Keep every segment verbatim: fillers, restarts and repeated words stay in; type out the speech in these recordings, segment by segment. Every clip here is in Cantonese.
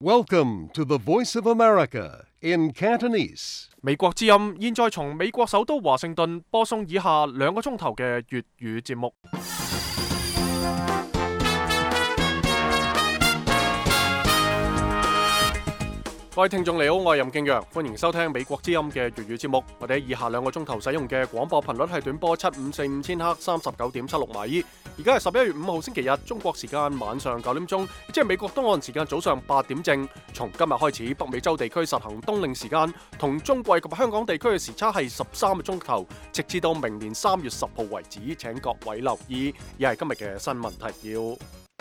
Welcome to the Voice of America in Cantonese. 美國之音現在從美國首都華盛頓播送以下兩個鐘頭嘅粵語節目。各位聽眾你好，我係任敬陽，歡迎收聽美國之音嘅粵語節目。我哋喺以下兩個鐘頭使用嘅廣播頻率係短波七五四五千赫三十九點七六米。而家係十一月五號星期日，中國時間晚上九點鐘，即係美國東岸時間早上八點正。從今日開始，北美洲地區實行冬令時間，同中國及香港地區嘅時差係十三個鐘頭，直至到明年三月十號為止。請各位留意，以係今日嘅新聞提要。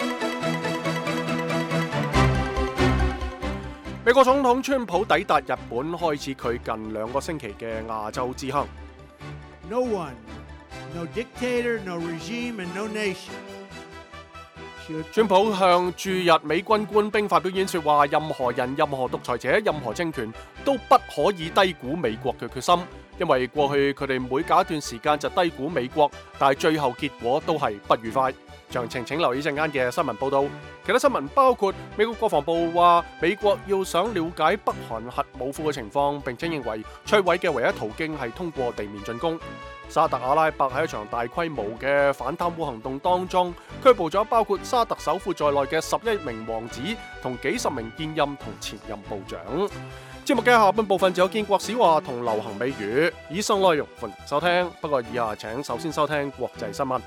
美國總統川普抵達日本，開始佢近兩個星期嘅亞洲之行。 No one, no dictator, no regime, and no nation. 川普向駐日美軍官兵發表演說，話任何人、任何獨裁者、任何政權都不可以低估美國嘅決心，因為過去佢哋每隔一段時間就低估美國，但係最後結果都係不愉快。詳情請留意陣間嘅新聞報道。其他新聞包括美國國防部話美國要想了解北韓核武庫嘅情況，並且認為摧毀嘅唯一途徑係通過地面進攻。沙特阿拉伯喺一場大規模嘅反貪污行動當中，拘捕咗包括沙特首富在內嘅十一名王子同幾十名現任同前任部長。節目嘅下半部分就有建國史話同流行美語，以上內容歡迎收聽。不過以下請首先收聽國際新聞。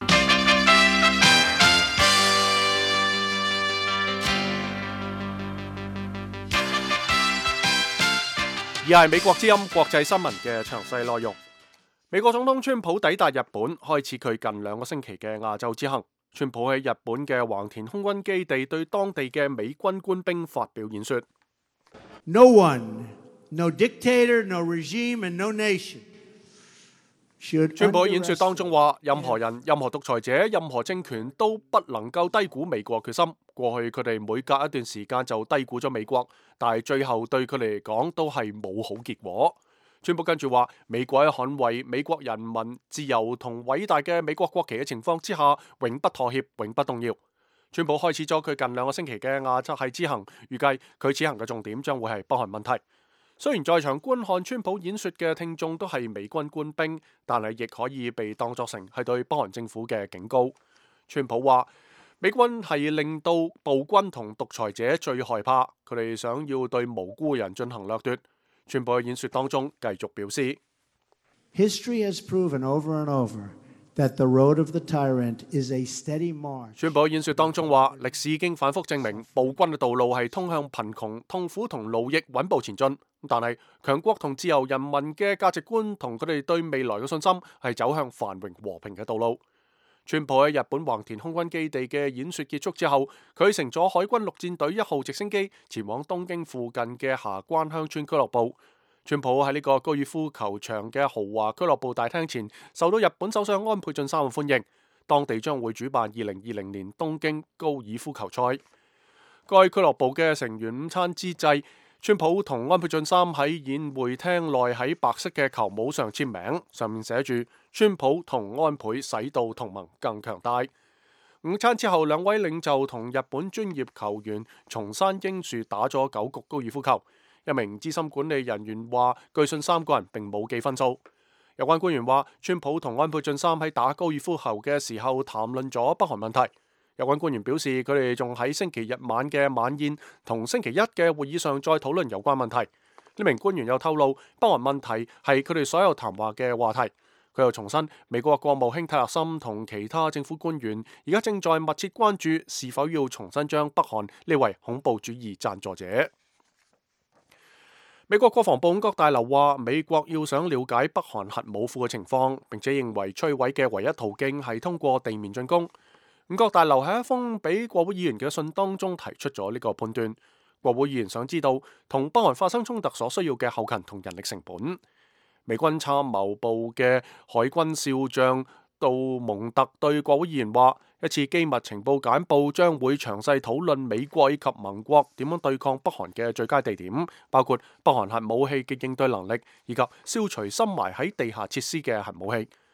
而係美國之音國際新聞嘅詳細內容。美國總統川普抵達日本，開始佢近兩個星期嘅亞洲之行。川普喺日本嘅橫田空軍基地對當地嘅美軍官兵發表演說。 No one, no dictator, no regime, and no nation. 川普喺演說當中話，任何人、任何獨裁者、任何政權都不能夠低估美國決心。過去佢哋每隔一段時間就低估咗美國，但係最後對佢哋嚟講都係冇好結果。川普跟住話，美國喺捍衛美國人民自由同偉大嘅美國國旗嘅情況之下，永不妥協，永不動搖。川普開始咗佢近兩個星期嘅亞洲之行，預計佢此行嘅重點將會係北韓問題。雖然在場觀看川普演說嘅聽眾都係美軍官兵，但係亦可以被當作成係對北韓政府嘅警告。川普話，美軍係令到暴君同獨裁者最害怕，佢哋想要對無辜人進行掠奪。川普喺演說當中繼續表示 History has proven over and over that the road of the tyrant is a steady march. 川普喺演說當中話，歷史已經反覆證明暴君嘅道路係通向貧窮、痛苦同奴役，穩步前進。但係強國同自由人民嘅價值觀同佢哋對未來嘅信心係走向繁榮和平嘅道路。川普喺日本橫田空軍基地嘅演說結束之後，佢乘咗海軍陸戰隊一號直升機前往東京附近嘅霞關鄉村俱樂部。川普喺呢個高爾夫球場嘅豪華俱樂部大廳前，受到日本首相安倍晉三嘅歡迎。當地將會主辦二零二零年東京高爾夫球賽。該俱樂部嘅成員午餐之際，川普同安倍晉三喺宴會廳內喺白色嘅球帽上簽名，上面寫住川普同安倍使到同盟更強大。午餐之後，兩位領袖同日本專業球員松山英樹打咗九局高爾夫球。一名資深管理人員話，據信三個人並冇記分數。有關官員話，川普同安倍晉三喺打高爾夫球嘅時候談論咗北韓問題。有關官員表示，佢哋仲喺星期日晚嘅晚宴同星期一嘅會議上再討論有關問題。呢名官員又透露，北韓問題係佢哋所有談話嘅話題。佢又重申，美國國務卿泰勒森同其他政府官員而家正在密切關注是否要重新將北韓列為恐怖主義贊助者。美國國防部五角大樓話，美國要想了解北韓核武庫嘅情況，並且認為摧毀嘅唯一途徑係通過地面進攻。五角大樓喺一封俾國會議員嘅信當中提出咗呢個判斷。國會議員想知道同北韓發生衝突所需要嘅後勤同人力成本。美軍參謀部嘅海軍少將杜蒙特對國會議員話，一次機密情報簡報將會詳細討論美國以及盟國點樣對抗北韓嘅最佳地點，包括北韓核武器嘅應對能力，以及消除深埋喺地下設施嘅核武器。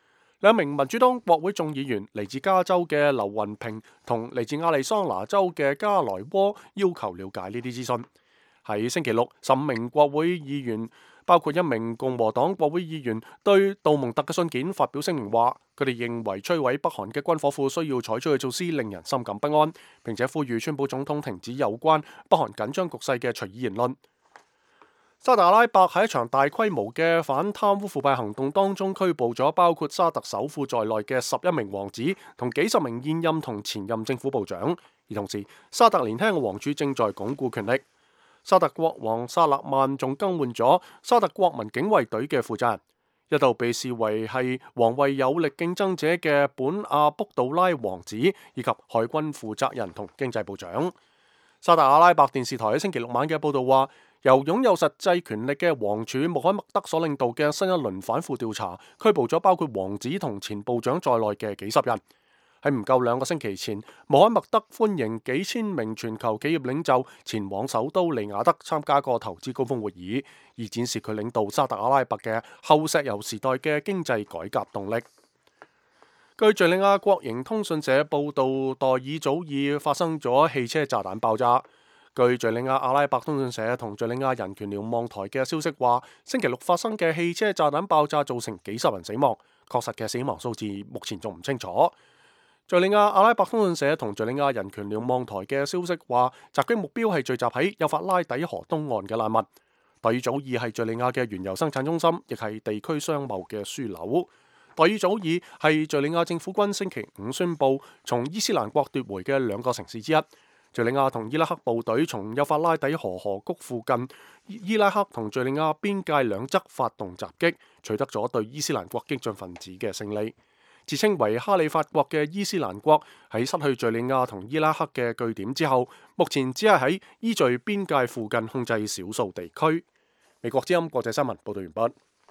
兩名民主黨國會眾議員嚟自加州嘅劉雲平同嚟自亞利桑那州嘅加萊窩要求了解呢啲資訊。喺星期六，十五名國會議員，包括一名共和黨國會議員，對杜蒙特嘅信件發表聲明，話佢哋認為摧毀北韓嘅軍火庫需要採取嘅措施令人心感不安，並且呼籲川普總統停止有關北韓緊張局勢嘅隨意言論。沙特阿拉伯喺一場大規模嘅反貪污腐敗行動當中拘捕咗包括沙特首富在內嘅十一名王子同幾十名現任同前任政府部長，而同時沙特年輕嘅王儲正在鞏固權力。沙特國王薩勒曼仲更換咗沙特國民警衛隊嘅負責人，一度被視為係皇位有力競爭者嘅本阿卜杜拉王子，以及海軍負責人同經濟部長。沙特阿拉伯電視台喺星期六晚嘅報道話，由擁有實際權力嘅王儲穆罕默德所領導嘅新一輪反腐調查，拘捕咗包括王子同前部長在內嘅幾十人。喺唔夠兩個星期前，穆罕默德歡迎幾千名全球企業領袖前往首都利雅得參加個投資高峰會議，以展示佢領導沙特阿拉伯嘅後石油時代嘅經濟改革動力。據敘利亞國營通訊社報道，代爾祖爾發生咗汽車炸彈爆炸。據敘利亞阿拉伯通訊社同敘利亞人權瞭望台嘅消息話，星期六發生嘅汽車炸彈爆炸造成幾十人死亡，確實嘅死亡數字目前仲唔清楚。敘利亞阿拉伯通訊社同敘利亞人權瞭望台嘅消息話，襲擊目標係聚集喺幼發拉底河東岸嘅難民。代爾祖爾係敘利亞嘅原油生產中心，亦係地區商貿嘅樞紐。代爾祖爾係敘利亞政府軍星期五宣布從伊斯蘭國奪回嘅兩個城市之一。敘利亞同伊拉克部隊從幼發拉底河河谷附近伊拉克同敘利亞邊界兩側發動襲擊，取得咗對伊斯蘭國激進分子嘅勝利。自稱為哈里發國嘅伊斯蘭國喺失去敘利亞同伊拉克嘅據點之後，目前只係喺伊敘邊界附近控制少數地區。美國之音國際新聞報道完畢。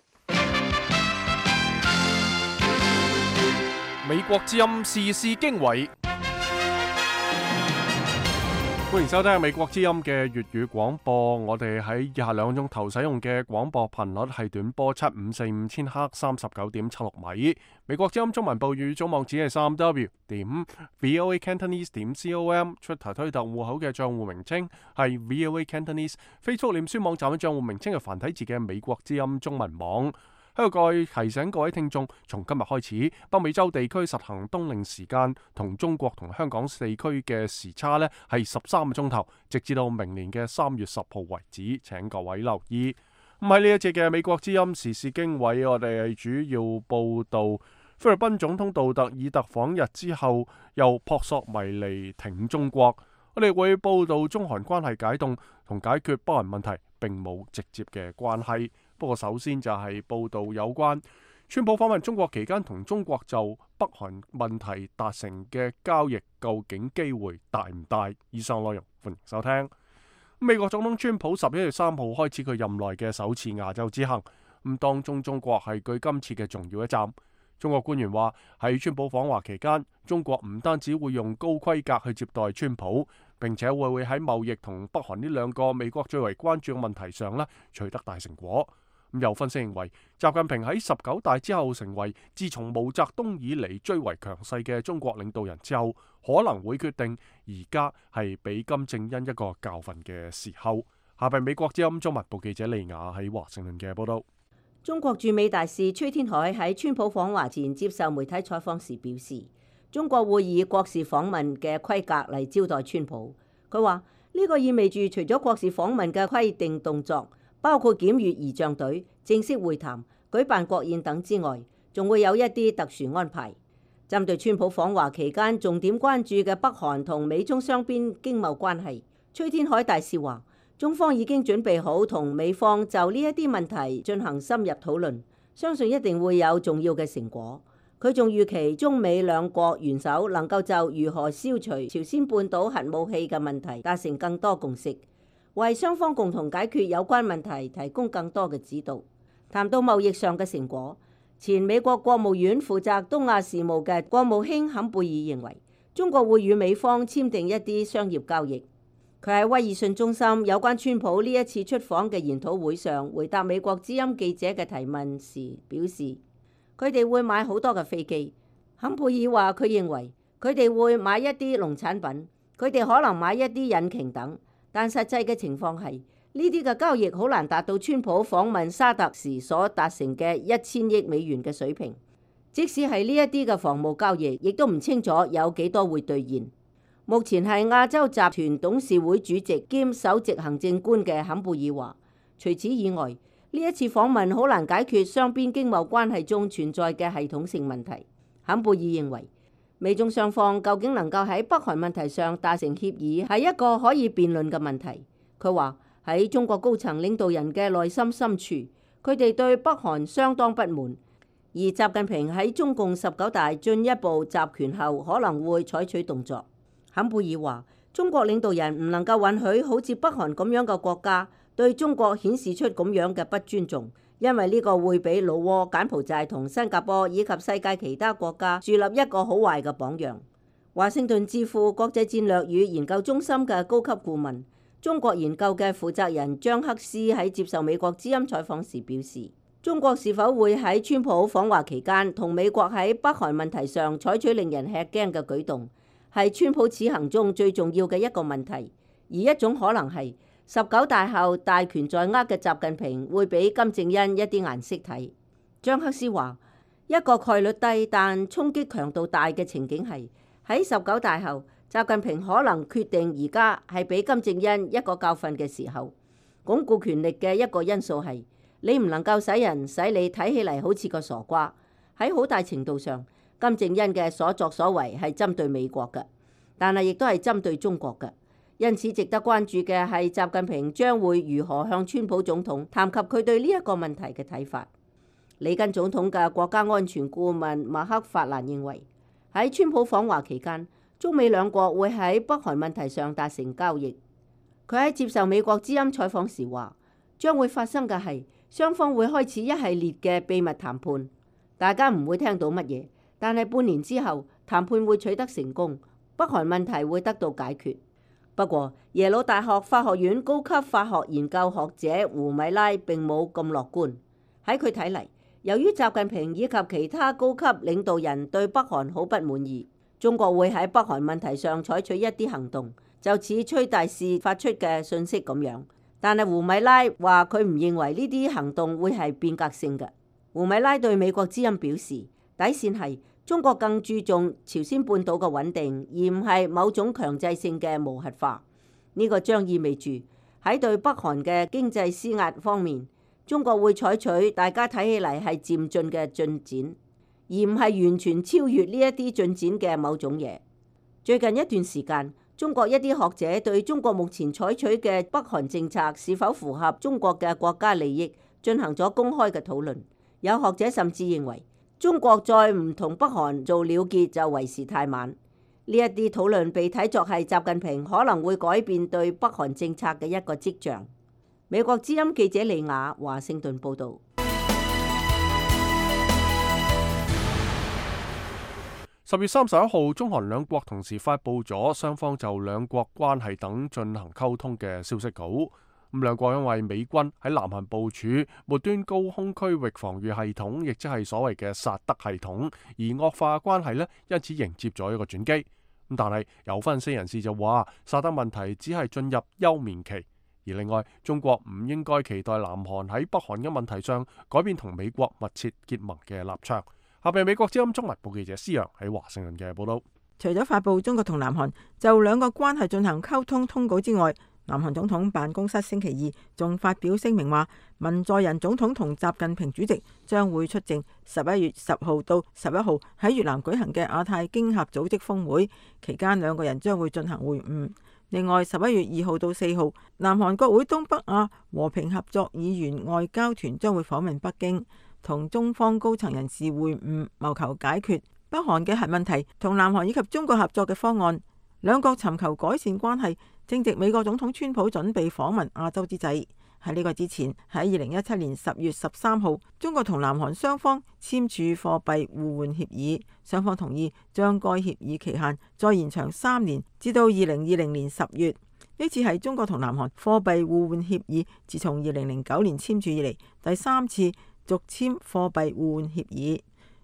美國之音時事經緯。歡迎收聽美國之音嘅粵語廣播。我哋喺以下兩個鐘頭使用嘅廣播頻率係短波七五四五千赫三十九點七六米。美國之音中文部語總網址係三 w 點 voa cantonese 點 com。Twitter 推特戶口嘅賬戶名稱係 voa cantonese。Facebook 臉書網站嘅賬戶名稱係繁體字嘅美國之音中文網。喺度各位提醒各位聽眾，從今日開始，北美洲地區實行冬令時間，同中國同香港地區嘅時差呢係十三個鐘頭，直至到明年嘅三月十號為止，請各位留意。咁喺呢一節嘅美國之音時事經緯，我哋係主要報道菲律賓總統杜特爾特訪日之後，又撲朔迷離挺中國。我哋會報道中韓關係解凍同解決北韓問題並冇直接嘅關係。不過首先就係報道有關川普訪問中國期間同中國就北韓問題達成嘅交易，究竟機會大唔大？以上內容歡迎收聽。美國總統川普十一月三號開始佢任內嘅首次亞洲之行，咁當中中國係佢今次嘅重要一站。中國官員話喺川普訪華期間，中國唔單止會用高規格去接待川普，並且會會喺貿易同北韓呢兩個美國最為關注嘅問題上呢取得大成果。咁有分析認為，習近平喺十九大之後成為自從毛澤東以嚟最為強勢嘅中國領導人之後，可能會決定而家係俾金正恩一個教訓嘅時候。下邊美國之音中文部記者利亞喺華盛頓嘅報道。 中國駐美大使崔天凱喺川普訪華前接受媒體採訪時表示，中國會以國事訪問嘅規格嚟招待川普。佢話呢個意味住除咗國事訪問嘅規定動作，包括檢閱儀仗隊、正式會談、舉辦國宴等之外，仲會有一啲特殊安排。針對川普訪華期間重點關注嘅北韓同美中雙邊經貿關係，崔天凱大使話，中方已經準備好同美方就呢一啲問題進行深入討論，相信一定會有重要嘅成果。佢仲預期中美兩國元首能夠就如何消除朝鮮半島核武器嘅問題達成更多共識，為雙方共同解決有關問題提供更多嘅指導。談到貿易上嘅成果，前美國國務院負責東亞事務嘅國務卿坎貝爾認為，中國會與美方簽訂一啲商業交易。佢喺威爾遜中心有關川普呢一次出訪嘅研討會上回答美國之音記者嘅提問時表示， 佢哋會買好多嘅飛機。坎貝爾話佢認為佢哋會買一啲農產品，佢哋可能買一啲引擎等，但實際嘅情況係呢啲嘅交易好難達到川普訪問沙特時所達成嘅一千億美元嘅水平。即使係呢一啲嘅防務交易，亦都唔清楚有幾多會兌現。目前係亞洲集團董事會主席兼首席行政官嘅坎貝爾話，除此以外，呢一次訪問好難解決雙邊經貿關係中存在嘅系統性問題。坎貝爾認為，美中雙方究竟能夠喺北韓問題上達成協議，係一個可以辯論嘅問題。佢話喺中國高層領導人嘅內心深處，佢哋對北韓相當不滿。而習近平喺中共十九大進一步集權後，可能會採取動作。坎貝爾話：中國領導人唔能夠允許好似北韓咁樣嘅國家對中國顯示出咁樣嘅不尊重，因為呢個會俾老撾、柬埔寨同新加坡以及世界其他國家樹立一個好壞嘅榜樣。華盛頓智庫國際戰略與研究中心嘅高級顧問、中國研究嘅負責人張克斯喺接受美國之音採訪時表示，中國是否會喺川普訪華期間同美國喺北韓問題上採取令人吃驚嘅舉動，係川普此行中最重要嘅一個問題。而一種可能係十九大後大權在握嘅習近平會俾金正恩一啲顏色睇。張克斯話：一個概率低但衝擊強度大嘅情景係喺十九大後，習近平可能決定而家係俾金正恩一個教訓嘅時候。鞏固權力嘅一個因素係，你唔能夠使人使你睇起嚟好似個傻瓜。喺好大程度上，金正恩嘅所作所為係針對美國嘅，但係亦都係針對中國嘅。因此值得關注嘅係習近平將會如何向川普總統談及佢對呢一個問題嘅睇法。里根總統嘅國家安全顧問馬克法蘭認為，喺川普訪華期間，中美兩國會喺北韓問題上達成交易。佢喺接受美國之音採訪時話，將會發生嘅係雙方會開始一系列嘅秘密談判，大家唔會聽到乜嘢，但係半年之後談判會取得成功，北韓問題會得到解決。不過，耶魯大學法學院高級法學研究學者胡米拉並冇咁樂觀。喺佢睇嚟，由於習近平以及其他高級領導人對北韓好不滿意，中國會喺北韓問題上採取一啲行動，就似崔大使發出嘅訊息咁樣。但係胡米拉話佢唔認為呢啲行動會係變革性嘅。胡米拉對美國之音表示，底線係中國更注重朝鮮半島嘅穩定，而唔係某種強制性嘅無核化。呢個將意味住喺對北韓嘅經濟施壓方面，中國會採取大家睇起嚟係漸進嘅進展，而唔係完全超越呢一啲進展嘅某種嘢。最近一段時間，中國一啲學者對中國目前採取嘅北韓政策是否符合中國嘅國家利益進行咗公開嘅討論。有學者甚至認為，中國再唔同北韓做了結就為時太晚。呢一啲討論被睇作係習近平可能會改變對北韓政策嘅一個跡象。美國之音記者李雅華盛頓報導。 十月三十一號，中韓兩國同時發布咗雙方就兩國關係等進行溝通嘅消息稿。咁兩國因為美軍喺南韓部署末端高空區域防禦系統，亦即係所謂嘅薩德系統，而惡化關係呢，因此迎接咗一個轉機。咁但係有分析人士就話，薩德問題只係進入休眠期，而另外中國唔應該期待南韓喺北韓嘅問題上改變同美國密切結盟嘅立場。下邊美國之音中文部記者施洋喺華盛頓嘅報道。 除咗發布中國同南韓就兩個關係進行溝通通稿之外，南韓總統辦公室星期二仲發表聲明話，文在寅總統同習近平主席將會出席十一月十號到十一號喺越南舉行嘅亞太經合組織峰會，期間兩個人將會進行會晤。另外，十一月二號到四號，南韓國會東北亞和平合作議員外交團將會訪問北京，同中方高層人士會晤，謀求解決北韓嘅核問題同南韓以及中國合作嘅方案。兩國尋求改善關係，正值美國總統川普準備訪問亞洲之際。喺呢個之前，喺二零一七年十月十三號，中國同南韓雙方簽署貨幣互換協議，雙方同意將該協議期限再延長三年，至到二零二零年十月。呢次係中國同南韓貨幣互換協議自從二零零九年簽署以嚟第三次續簽貨幣互換協議。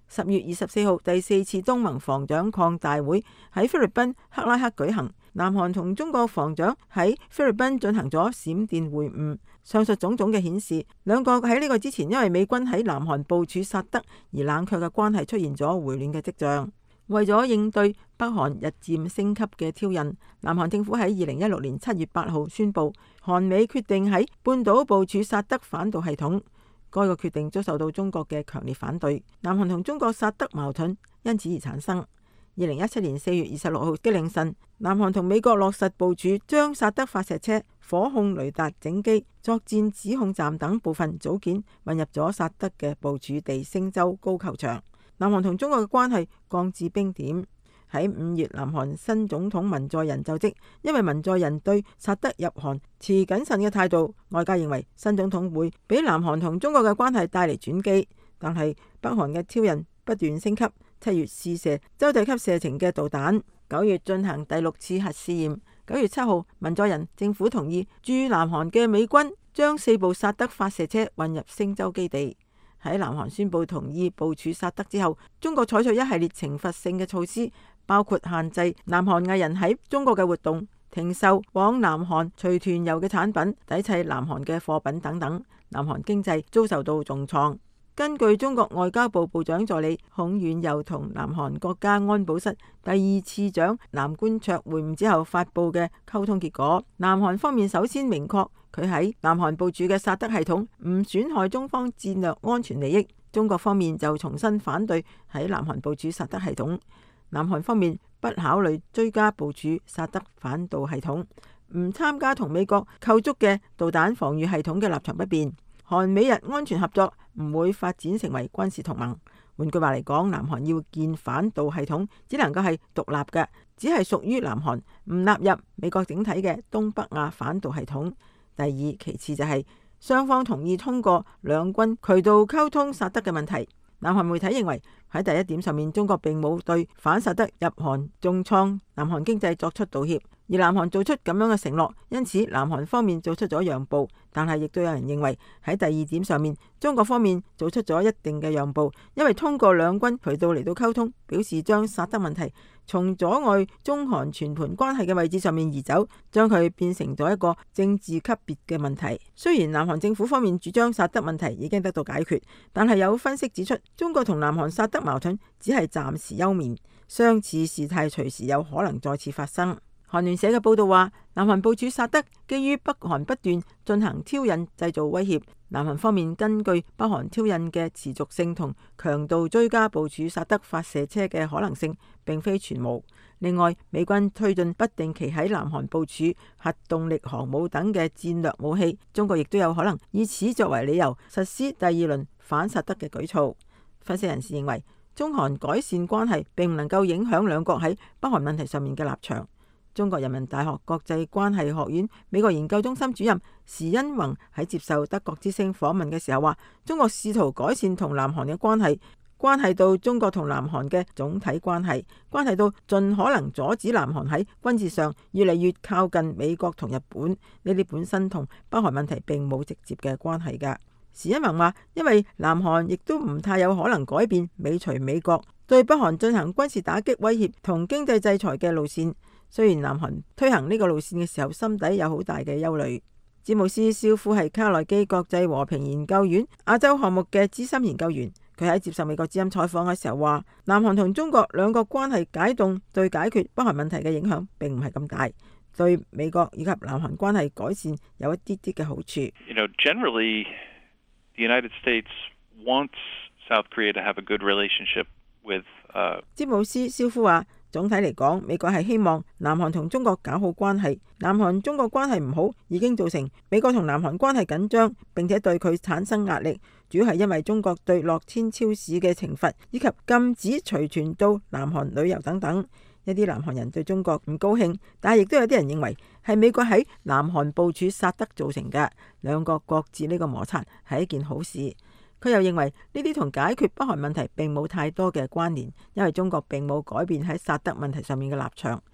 十月二十四號第四次東盟防長擴大會喺菲律賓克拉克舉行，南韓同中國防長喺菲律賓進行咗閃電會晤。上述種種嘅顯示，兩國喺呢個之前因為美軍喺南韓部署薩德而冷卻嘅關係出現咗回暖嘅跡象。為咗應對北韓日漸升級嘅挑釁，南韓政府喺二零一六年七月八號宣布，韓美決定喺半島部署薩德反導系統。該個決定遭受到中國嘅強烈反對，南韓同中國薩德矛盾因此而產生。二零一七年四月二十六號嘅凌晨，南韓同美國落實部署將薩德發射車、火控雷達整機、作戰指控站等部分組件運入咗薩德嘅部署地星洲高球場，南韓同中國嘅關係降至冰點。喺五月，南韓新總統文在寅就職，因為文在寅對薩德入韓持謹慎嘅態度，外界認為新總統會俾南韓同中國嘅關係帶嚟轉機。但係北韓嘅挑釁不斷升級，七月試射洲際級射程嘅導彈，九月進行第六次核試驗。九月七號，文在寅政府同意駐南韓嘅美軍將四部薩德發射車運入星洲基地。喺南韓宣布同意部署薩德之後，中國採取一系列懲罰性嘅措施，包括限制南韓藝人喺中國嘅活動、停售往南韓隨團遊嘅產品、抵制南韓嘅貨品等等。南韓經濟遭受到重創。根據中國外交部部長助理孔鉉佑同南韓國家安保室第二次長南官卓會晤之後發布嘅溝通結果，南韓方面首先明確佢喺南韓部署嘅薩德系統唔損害中方戰略安全利益，中國方面就重新反對喺南韓部署薩德系統。南韓方面不考慮追加部署薩德反導系統，唔參加同美國構築嘅導彈防禦系統嘅立場不變。韓美日安全合作唔會發展成為軍事同盟。換句話嚟講，南韓要建反導系統，只能夠係獨立嘅，只係屬於南韓，唔納入美國整體嘅東北亞反導系統。第二，其次就係雙方同意通過兩軍渠道溝通薩德嘅問題。南韓媒體認為喺第一點上面，中國並冇對反薩德入韓重創南韓經濟作出道歉，而南韓做出咁樣嘅承諾，因此南韓方面做出咗讓步。但係亦都有人認為喺第二點上面，中國方面做出咗一定嘅讓步，因為通過兩軍渠道嚟到溝通，表示將薩德問題從阻礙中韓全盤關係嘅位置上面移走，將佢變成咗一個政治級別嘅問題。雖然南韓政府方面主張薩德問題已經得到解決，但係有分析指出，中國同南韓薩德矛盾只係暫時休眠，相似事態隨時有可能再次發生。韓聯社嘅報道話，南韓部署薩德基於北韓不斷進行挑釁製造威脅，南韓方面根據北韓挑釁嘅持續性同強度追加部署薩德發射車嘅可能性並非全無。另外，美軍推進不定期喺南韓部署核動力航母等嘅戰略武器，中國亦都有可能以此作為理由實施第二輪反薩德嘅舉措。分析人士認為，中韓改善關係並唔能夠影響兩國喺北韓問題上面嘅立場。中國人民大學國際關係學院美國研究中心主任時殷弘喺接受德國之聲訪問嘅時候話，中國試圖改善同南韓嘅關係，關係到中國同南韓嘅總體關係，關係到盡可能阻止南韓喺軍事上越嚟越靠近美國同日本，呢啲本身同北韓問題並冇直接嘅關係㗎。時殷弘話，因為南韓亦都唔太有可能改變美隨美國對北韓進行軍事打擊威脅同經濟制裁嘅路線。雖然南韓推行呢個路線嘅時候，心底有好大嘅憂慮。詹姆斯肖夫係卡內基國際和平研究院亞洲項目嘅資深研究員，佢喺接受美國之音採訪嘅時候話，南韓同中國兩國關係解凍對解決北韓問題嘅影響並唔係咁大，對美國以及南韓關係改善有一啲啲嘅好處。 You know, generally, the United States wants South Korea to have a good relationship with, uh... 詹姆斯肖夫話，總體嚟講，美國係希望南韓同中國搞好關係。南韓中國關係唔好，已經造成美國同南韓關係緊張，並且對佢產生壓力。主要係因為中國對樂天超市嘅懲罰，以及禁止隨團到南韓旅遊等等。一啲南韓人對中國唔高興，但係亦都有啲人認為係美國喺南韓部署薩德造成嘅。兩國擱置呢個摩擦係一件好事。佢又認為呢啲同解決北韓問題並冇太多嘅關聯，因為中國並冇改變喺薩德問題上面嘅立場。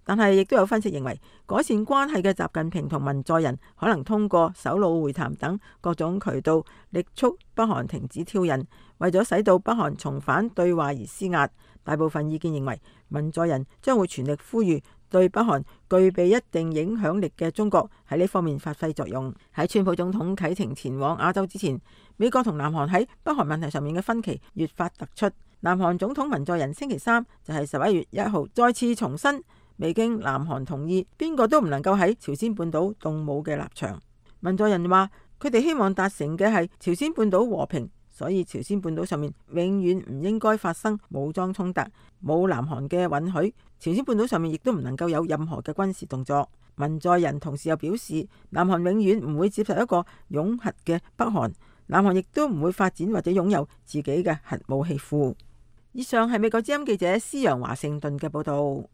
但係亦都有分析認為，改善關係嘅習近平同文在寅可能通過首腦會談等各種渠道，力促北韓停止挑釁，為咗使到北韓重返對話而施壓。大部分意見認為，文在寅將會全力呼籲對北韓具備一定影響力嘅中國喺呢方面發揮作用。喺川普總統啟程前往亞洲之前，美國同南韓喺北韓問題上面嘅分歧越發突出。南韓總統文在寅星期三就係十一月一號再次重申，未經南韓同意，邊個都唔能夠喺朝鮮半島動武嘅立場。文在寅話，佢哋希望達成嘅係朝鮮半島和平，所以朝鮮半島上面永遠唔應該發生武裝衝突，冇南韓嘅允許，朝鮮半島上面亦都唔能夠有任何嘅軍事動作。文在寅同時又表示，南韓永遠唔會接受一個擁核嘅北韓，南韓亦都唔會發展或者擁有自己嘅核武器庫。以上係美國之音記者施陽華盛頓嘅報道。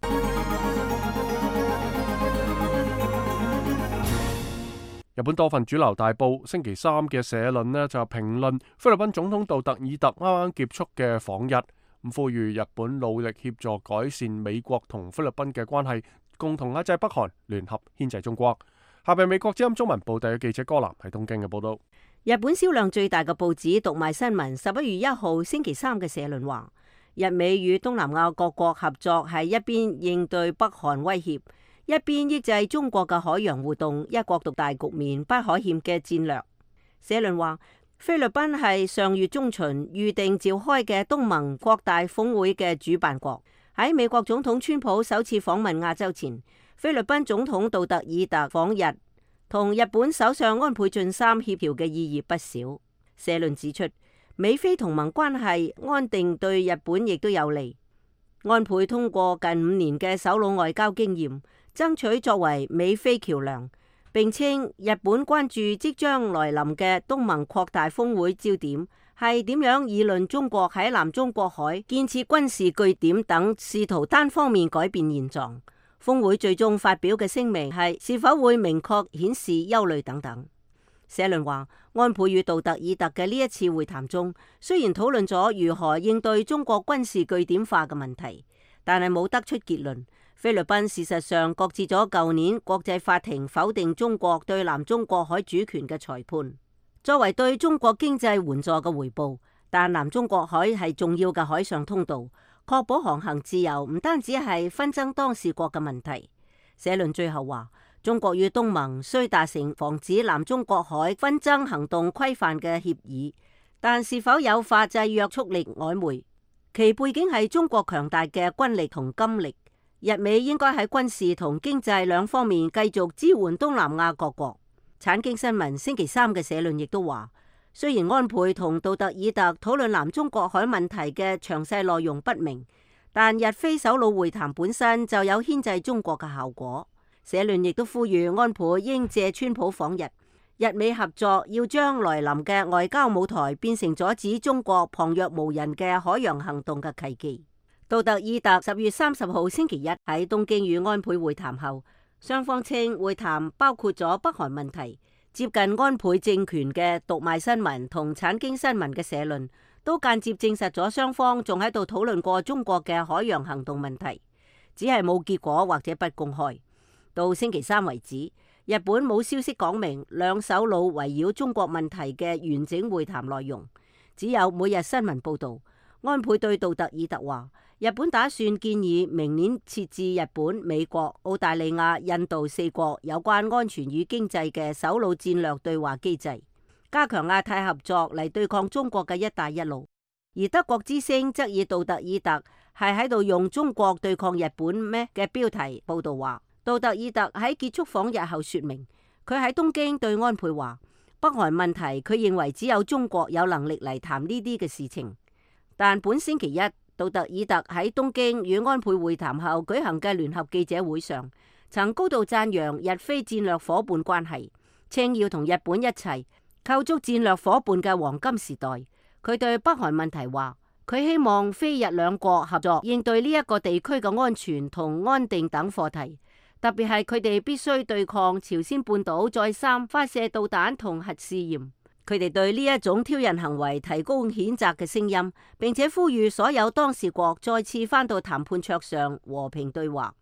日本多份主流大報星期三嘅社論呢，就評論菲律賓總統杜特爾特啱啱結束嘅訪日，咁呼籲日本努力協助改善美國同菲律賓嘅關係，共同壓制北韓，聯合牽制中國。下邊美國之音中文部第嘅記者柯南喺東京嘅報道。 日本銷量最大嘅報紙讀賣新聞十一月一號星期三嘅社論話，日美與東南亞各國合作係一邊應對北韓威脅，一邊抑制中國嘅海洋活動，一國獨大局面不可欠嘅戰略。社論話，菲律賓係上月中旬預定召開嘅東盟擴大峰會嘅主辦國。喺美國總統川普首次訪問亞洲前，菲律賓總統杜特爾特訪日，同日本首相安倍晉三協調嘅意義不少。社論指出，美菲同盟關係安定對日本亦都有利。安倍通過近五年嘅首腦外交經驗，爭取作為美菲橋樑，並稱日本關注即將來臨嘅東盟擴大峰會焦點係點樣議論中國喺南中國海建設軍事據點等，試圖單方面改變現狀。峰會最終發表嘅聲明係是否會明確顯示憂慮等等。社論話，安倍與杜特爾特嘅呢一次會談中，雖然討論咗如何應對中國軍事據點化嘅問題，但係冇得出結論。菲律賓事實上擱置咗舊年國際法庭否定中國對南中國海主權嘅裁判，作為對中國經濟援助嘅回報。但南中國海係重要嘅海上通道，確保航行自由唔單止係紛爭當事國嘅問題。社論最後話，中國與東盟雖達成防止南中國海紛爭行動規範嘅協議，但是否有法制約束力曖昧。其背景係中國強大嘅軍力同金力，日美應該喺軍事同經濟兩方面繼續支援東南亞各國。產經新聞星期三嘅社論亦都話，雖然安倍同杜特爾特討論南中國海問題嘅詳細內容不明，但日菲首腦會談本身就有牽制中國嘅效果。社論亦都呼籲安倍應借川普訪日，日美合作要將來臨嘅外交舞台變成阻止中國旁若無人嘅海洋行動嘅契機。杜特爾特十月三十號星期一喺東京與安倍會談後，雙方稱會談包括咗北韓問題。接近安倍政權嘅讀賣新聞同產經新聞嘅社論都間接證實咗雙方仲喺度討論過中國嘅海洋行動問題，只係冇結果或者不公開。到星期三為止，日本冇消息講明兩首腦圍繞中國問題嘅完整會談內容，只有每日新聞報道。安倍對杜特爾特話，日本打算建議明年設置日本、美國、澳大利亞、印度四國有關安全與經濟嘅首腦戰略對話機制，加強亞太合作嚟對抗中國嘅一帶一路。而德國之聲則以杜特爾特係喺度用中國對抗日本咩嘅標題報道話，杜特爾特喺結束訪日後說明，佢喺東京對安倍話，北韓問題佢認為只有中國有能力嚟談呢啲嘅事情。但本星期一，杜特爾特喺東京與安倍會談後舉行嘅聯合記者會上，曾高度讚揚日菲戰略夥伴關係，稱要同日本一齊構築戰略夥伴嘅黃金時代。佢對北韓問題話，佢希望菲日兩國合作應對呢一個地區嘅安全同安定等課題，特別係佢哋必須對抗朝鮮半島再三發射導彈同核試驗。佢哋對呢一種挑釁行為提高譴責嘅聲音，並且呼籲所有當事國再次返到談判桌上和平對話。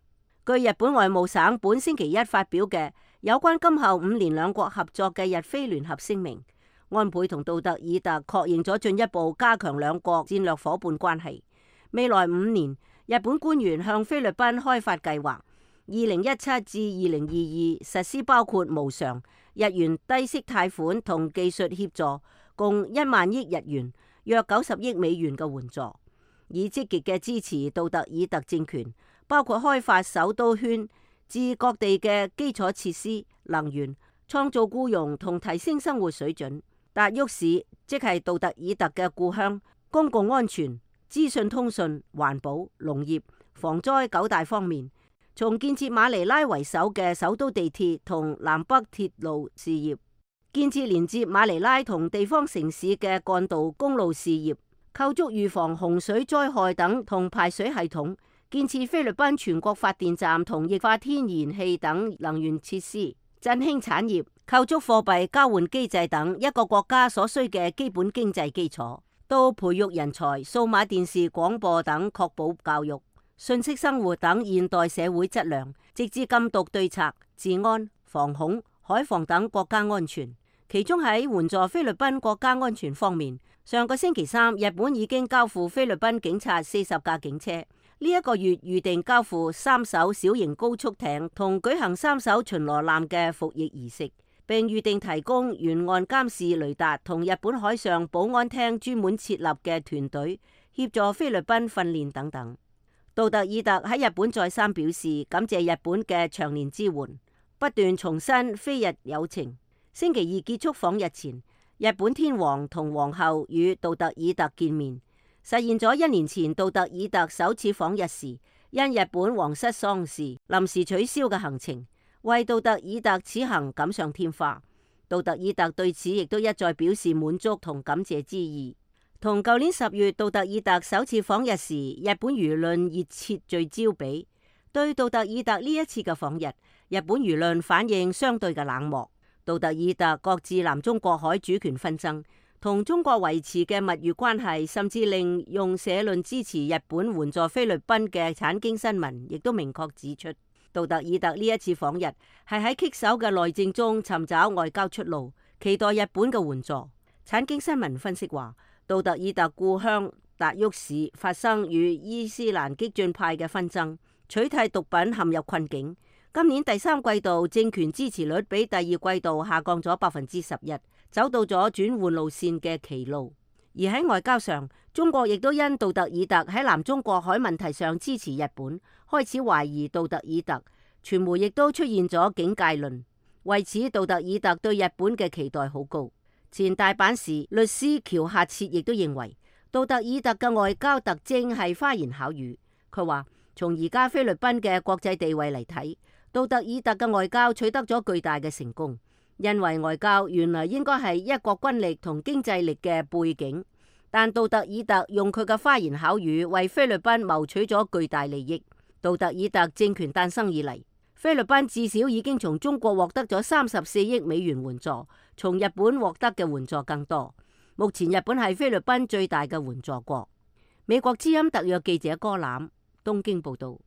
據日本外務省本星期一發表嘅有關今後五年兩國合作嘅日菲聯合聲明，安倍同杜特爾特確認咗進一步加強兩國戰略夥伴關係。未來五年，日本官員向菲律賓開發計劃，二零一七至二零二二實施包括無償日元低息貸款同技術協助，共一萬億日元，約九十億美元嘅援助，以積極嘅支持杜特爾特政權，包括開發首都圈至各地嘅基礎設施、能源、創造僱傭同提升生活水準。達沃市即係杜特爾特嘅故鄉，公共安全、資訊通訊、環保、農業、防災九大方面，從建設馬尼拉為首嘅首都地鐵同南北鐵路事業，建設連接馬尼拉同地方城市嘅幹道公路事業，構築預防洪水災害等同排水系統，建設菲律賓全國發電站同液化天然氣等能源設施，振興產業，構築貨幣交換機制等一個國家所需嘅基本經濟基礎，到培育人才、數碼電視、廣播等，確保教育、信息生活等現代社會質量，直至禁毒對策、治安、防恐、海防等國家安全。其中喺援助菲律賓國家安全方面，上個星期三日本已經交付菲律賓警察四十架警車，呢、這、一個月預定交付三艘小型高速艇同舉行三艘巡邏艦嘅服役儀式，並預定提供沿岸監視雷達同日本海上保安廳專門設立嘅團隊協助菲律賓訓練等等。杜特爾特喺日本再三表示感謝日本嘅長年支援，不斷重申菲日友情。星期二結束訪日前，日本天皇同皇后與杜特爾特見面，實現咗一年前杜特爾特首次訪日時因日本皇室喪事臨時取消嘅行程，為杜特爾特此行錦上添花。杜特爾特對此亦都一再表示滿足同感謝之意。同舊年十月杜特爾特首次訪日時，日本輿論熱切聚焦比，對杜特爾特呢一次嘅訪日，日本輿論反應相對嘅冷漠。杜特爾特擱置南中國海主權紛爭，同中國維持嘅蜜月關係，甚至令用社論支持日本援助菲律賓嘅產經新聞，亦都明確指出，杜特爾特呢一次訪日係喺棘手嘅內政中尋找外交出路，期待日本嘅援助。產經新聞分析話，杜特爾特故鄉達沃市發生與伊斯蘭激進派嘅紛爭，取締毒品陷入困境。今年第三季度政權支持率比第二季度下降咗百分之十一，走到咗轉換路線嘅歧路。而喺外交上，中國亦都因杜特爾特喺南中國海問題上支持日本，開始懷疑杜特爾特。傳媒亦都出現咗警戒論，為此杜特爾特對日本嘅期待好高。前大阪市律師喬夏切亦都認為，杜特爾特嘅外交特徵係花言巧語。佢話，從而家菲律賓嘅國際地位嚟睇，杜特爾特嘅外交取得咗巨大嘅成功，因為外交原來應該係一國軍力同經濟力嘅背景，但杜特爾特用佢嘅花言巧語為菲律賓謀取咗巨大利益。杜特爾特政權誕生以嚟，菲律賓至少已經從中國獲得咗三十四億美元援助，從日本獲得嘅援助更多。目前日本係菲律賓最大嘅援助國。美國之音特約記者柯攬東京報道。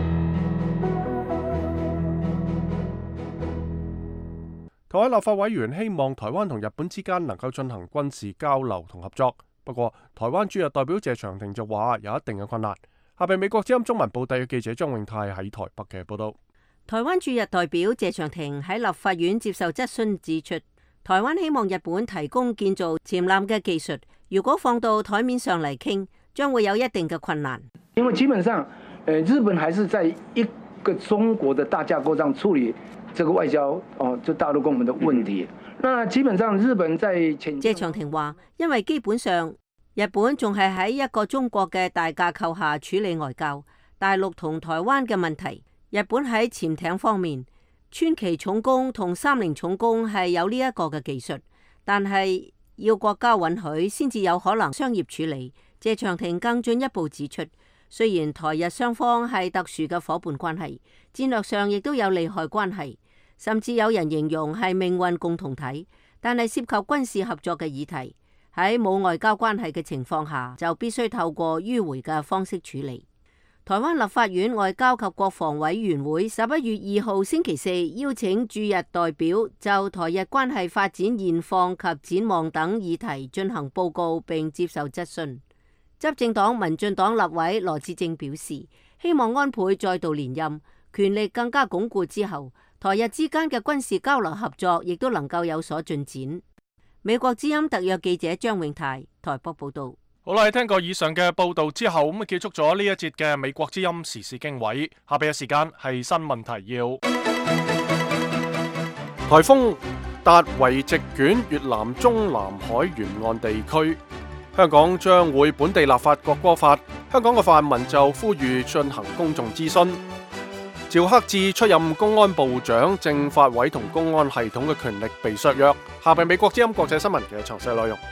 台灣立法委員希望台灣同日本之間能夠進行軍事交流同合作，不過台灣駐日代表謝長廷就話有一定嘅困難。下邊美國之音中文部特約記者張永泰喺台北嘅報道。 台灣駐日代表謝長廷喺立法院接受質詢指出，台灣希望日本提供建造潛艦嘅技術，如果放到台面上嚟傾，將會有一定嘅困難。 因為基本上，誒，日本還是在一個中國的大架構上處理這個外交，哦，就大陸跟我們的問題。那基本上日本在前謝長廷話，因為基本上日本仲係喺一個中國嘅大架構下處理外交，大陸同台灣嘅問題。日本喺潛艇方面，川崎重工同三菱重工係有呢一個嘅技術，但係要國家允許先至有可能商業處理。謝長廷更進一步指出，雖然台日雙方係特殊嘅夥伴關係，戰略上亦都有利害關係，甚至有人形容係命運共同體，但係涉及軍事合作嘅議題，喺冇外交關係嘅情況下，就必須透過迂迴嘅方式處理。 台灣立法院外交及國防委員會十一月二號星期四邀請駐日代表就台日關係發展現況及展望等議題進行報告並接受質詢。執政黨民進黨立委羅致政表示，希望安倍再度連任，權力更加鞏固之後，台日之間嘅軍事交流合作亦都能夠有所進展。美國之音特約記者張永泰台北報道。 好啦，聽過以上嘅報道之後，咁啊結束咗呢一節嘅美國之音時事經緯。下邊嘅時間係新聞提要。颱風達維席捲越南中南海沿岸地區，香港將會本地立法國歌法。香港嘅泛民就呼籲進行公眾諮詢。趙克志出任公安部長，政法委同公安系統嘅權力被削弱。下邊美國之音國際新聞嘅詳細內容。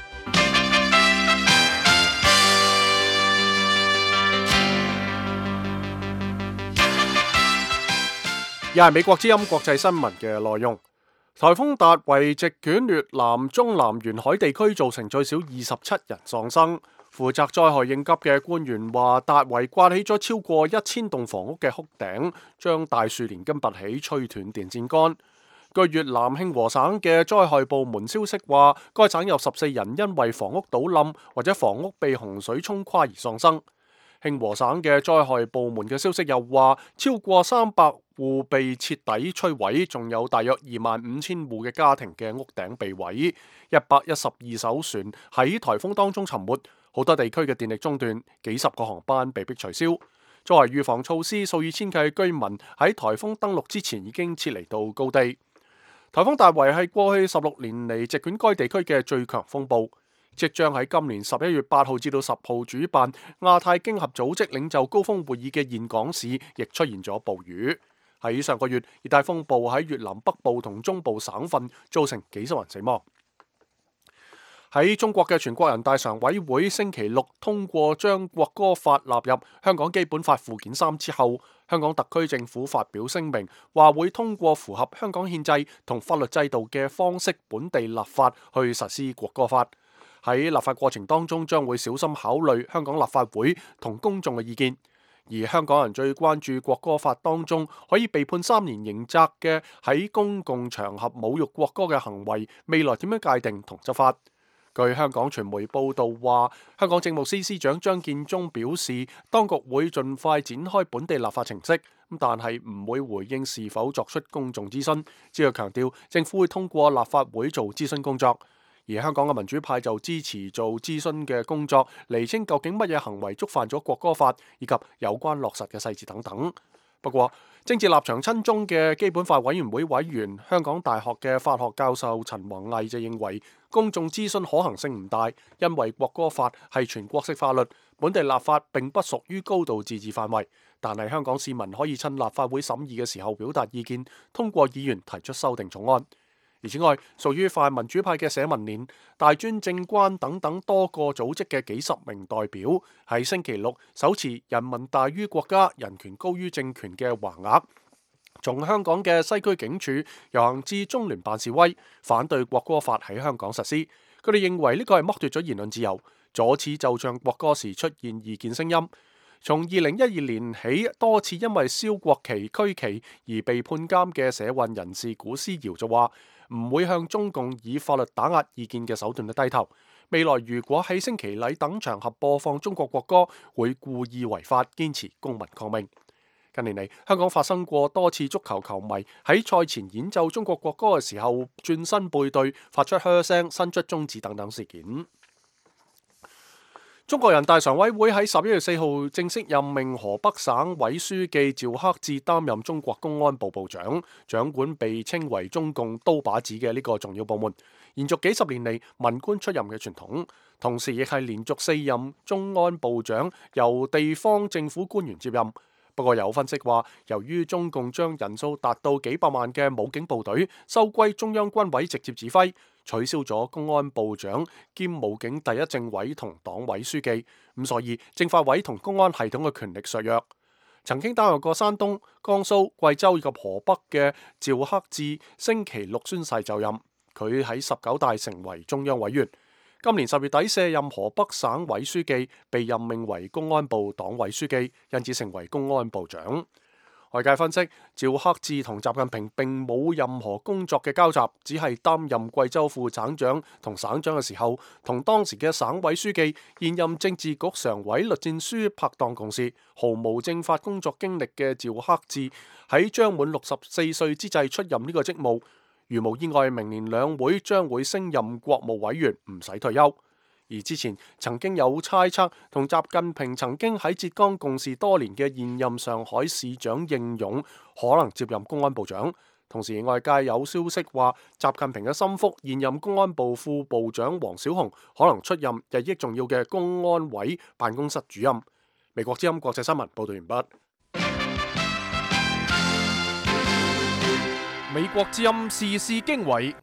又係美國之音國際新聞嘅內容。颱風達維席捲越南中南沿海地區，造成最少二十七人喪生。負責災害應急嘅官員話，達維颳起咗超過一千棟房屋嘅屋頂，將大樹連根拔起，吹斷電線桿。據越南慶和省嘅災害部門消息話，該省有十四人因為房屋倒冧或者房屋被洪水沖垮而喪生。慶和省嘅災害部門嘅消息又話，超過三百戶被徹底摧毀，仲有大約二萬五千戶嘅家庭嘅屋頂被毀，一百一十二艘船喺颱風當中沉沒，好多地區嘅電力中斷，幾十個航班被迫取消。作為預防措施，數以千計居民喺颱風登陸之前已經撤離到高地。颱風達維係過去十六年嚟席捲該地區嘅最強風暴。即將喺今年十一月八號至到十號主辦亞太經合組織領袖高峰會議嘅峴港市，亦出現咗暴雨。喺上個月，熱帶風暴喺越南北部同中部省份造成幾十人死亡。喺中國嘅全國人大常委會星期六通過將國歌法納入香港基本法附件三之後，香港特區政府發表聲明，話會通過符合香港憲制同法律制度嘅方式本地立法去實施國歌法。喺立法過程當中，將會小心考慮香港立法會同公眾嘅意見。而香港人最關注國歌法當中可以被判三年刑責嘅喺公共場合侮辱國歌嘅行為，未來點樣界定同執法？據香港傳媒報道話，香港政務司司長張建宗表示，當局會盡快展開本地立法程式，但係唔會回應是否作出公眾諮詢，只係強調政府會通過立法會做諮詢工作。而香港嘅民主派就支持做諮詢嘅工作，釐清究竟乜嘢行為觸犯咗國歌法，以及有關落實嘅細節等等。不過，政治立場親中嘅基本法委員會委員、香港大學嘅法學教授陳宏毅就認為，公眾諮詢可行性唔大，因為國歌法係全國性法律，本地立法並不屬於高度自治範圍。但係香港市民可以趁立法會審議嘅時候表達意見，通過議員提出修訂草案。而此外，屬於泛民主派嘅社民連、大專政關等等多個組織嘅幾十名代表，喺星期六手持人民大於國家、人權高於政權嘅橫額，從香港嘅西區警署遊行至中聯辦示威，反對國歌法喺香港實施。佢哋認為呢個係剝奪咗言論自由，阻止奏唱國歌時出現異見聲音。從二零一二年起，多次因為燒國旗、區旗而被判監嘅社運人士古思堯就話，唔會向中共以法律打壓意見嘅手段去低頭。未來如果喺升旗禮等場合播放中國國歌，會故意違法，堅持公民抗命。近年嚟，香港發生過多次足球球迷喺賽前演奏中國國歌嘅時候轉身背對、發出噓聲、伸出中指等等事件。中國人大常委會喺十一月四號正式任命河北省委書記趙克志擔任中國公安部部長，掌管被稱為中共刀把子嘅呢個重要部門，延續幾十年嚟文官出任嘅傳統，同時亦係連續四任中安部長由地方政府官員接任。不過有分析話，由於中共將人數達到幾百萬嘅武警部隊收歸中央軍委直接指揮，取消咗公安部長兼武警第一政委同黨委書記，咁所以政法委同公安系統嘅權力削弱。曾經擔任過山東、江蘇、貴州以及河北嘅趙克志星期六宣誓就任，佢喺十九大成為中央委員。 今年十月底卸任河北省委書記，被任命為公安部黨委書記，因此成為公安部長。外界分析，趙克志同習近平並冇任何工作嘅交集，只係擔任貴州副省長同省長嘅時候，同當時嘅省委書記、現任政治局常委栗戰書拍檔共事。毫無政法工作經歷嘅趙克志喺將滿六十四歲之際出任呢個職務，如無意外，明年兩會將會升任國務委員，唔使退休。而之前曾經有猜測，同習近平曾經喺浙江共事多年嘅現任上海市長應勇可能接任公安部長。同時外界有消息話，習近平嘅心腹現任公安部副部長王小洪可能出任日益重要嘅公安委辦公室主任。美國之音國際新聞報道完畢。美國之音時事經緯。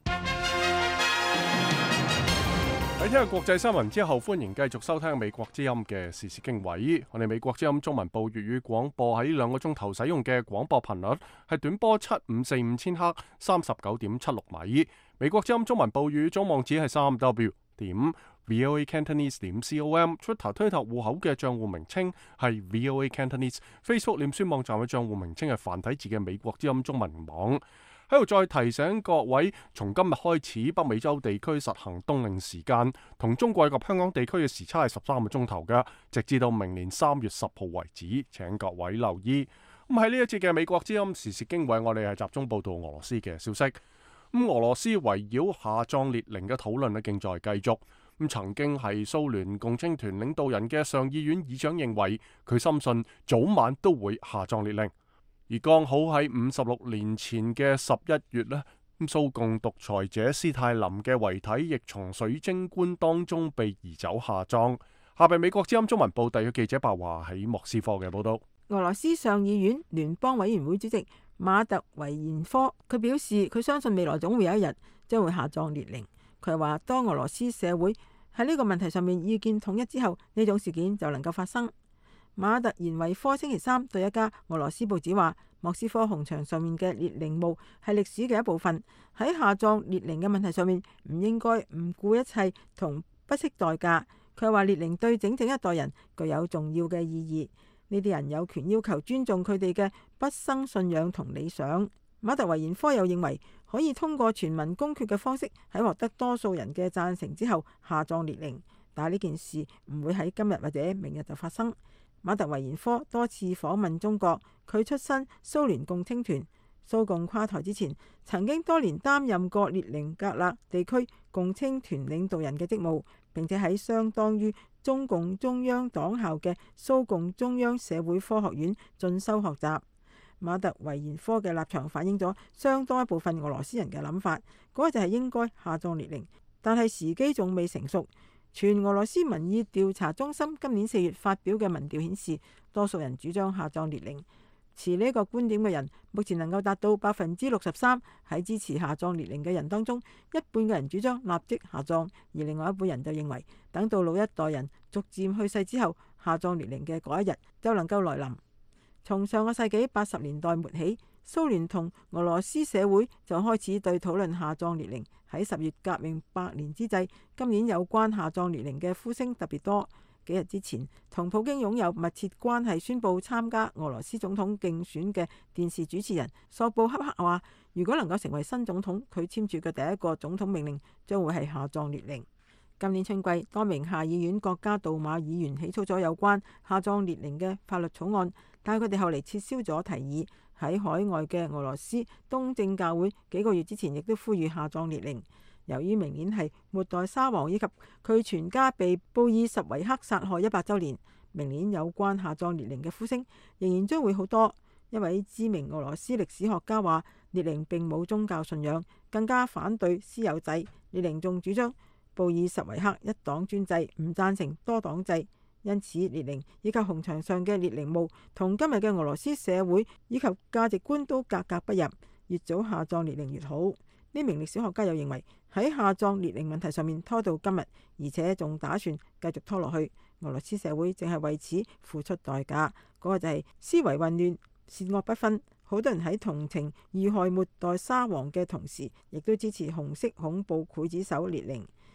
喺聽下國際新聞之後，歡迎繼續收聽美國之音嘅時事經緯。我哋美國之音中文部粵語廣播喺呢兩個鐘頭使用嘅廣播頻率係短波七五四五千赫，三十九點七六米。美國之音中文部語總網址係三 w 點 voa cantonese 點 com。Twitter 推特戶口嘅賬戶名稱係 voa cantonese。Facebook 臉書網站嘅賬戶名稱係繁體字嘅美國之音中文網。喺度再提醒各位，從今日開始，北美洲地區實行冬令時間，同中國及香港地區嘅時差係十三個鐘頭嘅，直至到明年三月十號為止。請各位留意。咁喺呢一節嘅美國之音時事經緯，我哋係集中報道俄羅斯嘅消息。咁俄羅斯圍繞下葬列寧嘅討論咧，正在繼續。咁曾經係蘇聯共青團領導人嘅上議院議長認為，佢深信早晚都會下葬列寧。而剛好喺五十六年前嘅十一月呢，蘇共獨裁者斯泰林嘅遺體亦從水晶棺當中被移走下葬。下邊美國之音中文報特約記者白華喺莫斯科嘅報道。 俄羅斯上議院聯邦委員會主席馬特維延科，佢表示佢相信未來總會有一日將會下葬列寧。佢話當俄羅斯社會喺呢個問題上面意見統一之後，呢種事件就能夠發生。馬特延維科星期三對一家俄羅斯報紙話，莫斯科紅牆上面嘅列寧墓係歷史嘅一部分，喺下葬列寧嘅問題上面唔應該唔顧一切同不惜代價。佢話列寧對整整一代人具有重要嘅意義，呢啲人有權要求尊重佢哋嘅畢生信仰同理想。馬特維延科又認為可以通過全民公決嘅方式喺獲得多數人嘅贊成之後下葬列寧，但係呢件事唔會喺今日或者明日就發生。馬特維延科多次訪問中國，佢出身蘇聯共青團，蘇共垮台之前曾經多年擔任過列寧格勒地區共青團領導人嘅職務，並且喺相當於中共中央黨校嘅蘇共中央社會科學院進修學習。馬特維延科嘅立場反映咗相當一部分俄羅斯人嘅諗法，嗰個就係應該下葬列寧，但係時機仲未成熟。全俄羅斯民意調查中心今年四月發表嘅民調顯示，多數人主張下葬列寧。持呢個觀點嘅人，目前能夠達到百分之六十三。喺支持下葬列寧嘅人當中，一半嘅人主張立即下葬，而另外一半人就認為，等到老一代人逐漸去世之後，下葬列寧嘅嗰一日就能夠來臨。從上個世紀八十年代末起，蘇聯同俄羅斯社會就開始對討論下葬列寧。喺十月革命百年之際，今年有關下葬列寧嘅呼聲特別多。幾日之前，同普京擁有密切關係、宣布參加俄羅斯總統競選嘅電視主持人索布克克話，如果能夠成為新總統，佢簽署嘅第一個總統命令將會係下葬列寧。今年春季，多名下議院國家杜馬議員起草咗有關下葬列寧嘅法律草案，但係佢哋後嚟撤銷咗提議。喺海外嘅俄羅斯東正教會幾個月之前亦都呼籲下葬列寧。由於明年係末代沙皇以及佢全家被布爾什維克殺害一百週年，明年有關下葬列寧嘅呼聲仍然將會好多。一位知名俄羅斯歷史學家話，列寧並冇宗教信仰，更加反對私有制。列寧仲主張布爾什維克一黨專制，唔贊成多黨制。因此，列寧以及紅牆上嘅列寧墓同今日嘅俄羅斯社會以及價值觀都格格不入，越早下葬列寧越好。呢名歷史學家又認為喺下葬列寧問題上面拖到今日，而且仲打算繼續拖落去，俄羅斯社會正係為此付出代價。嗰個就係思維混亂、善惡不分。好多人喺同情遇害末代沙皇嘅同時，亦都支持紅色恐怖劊子手列寧。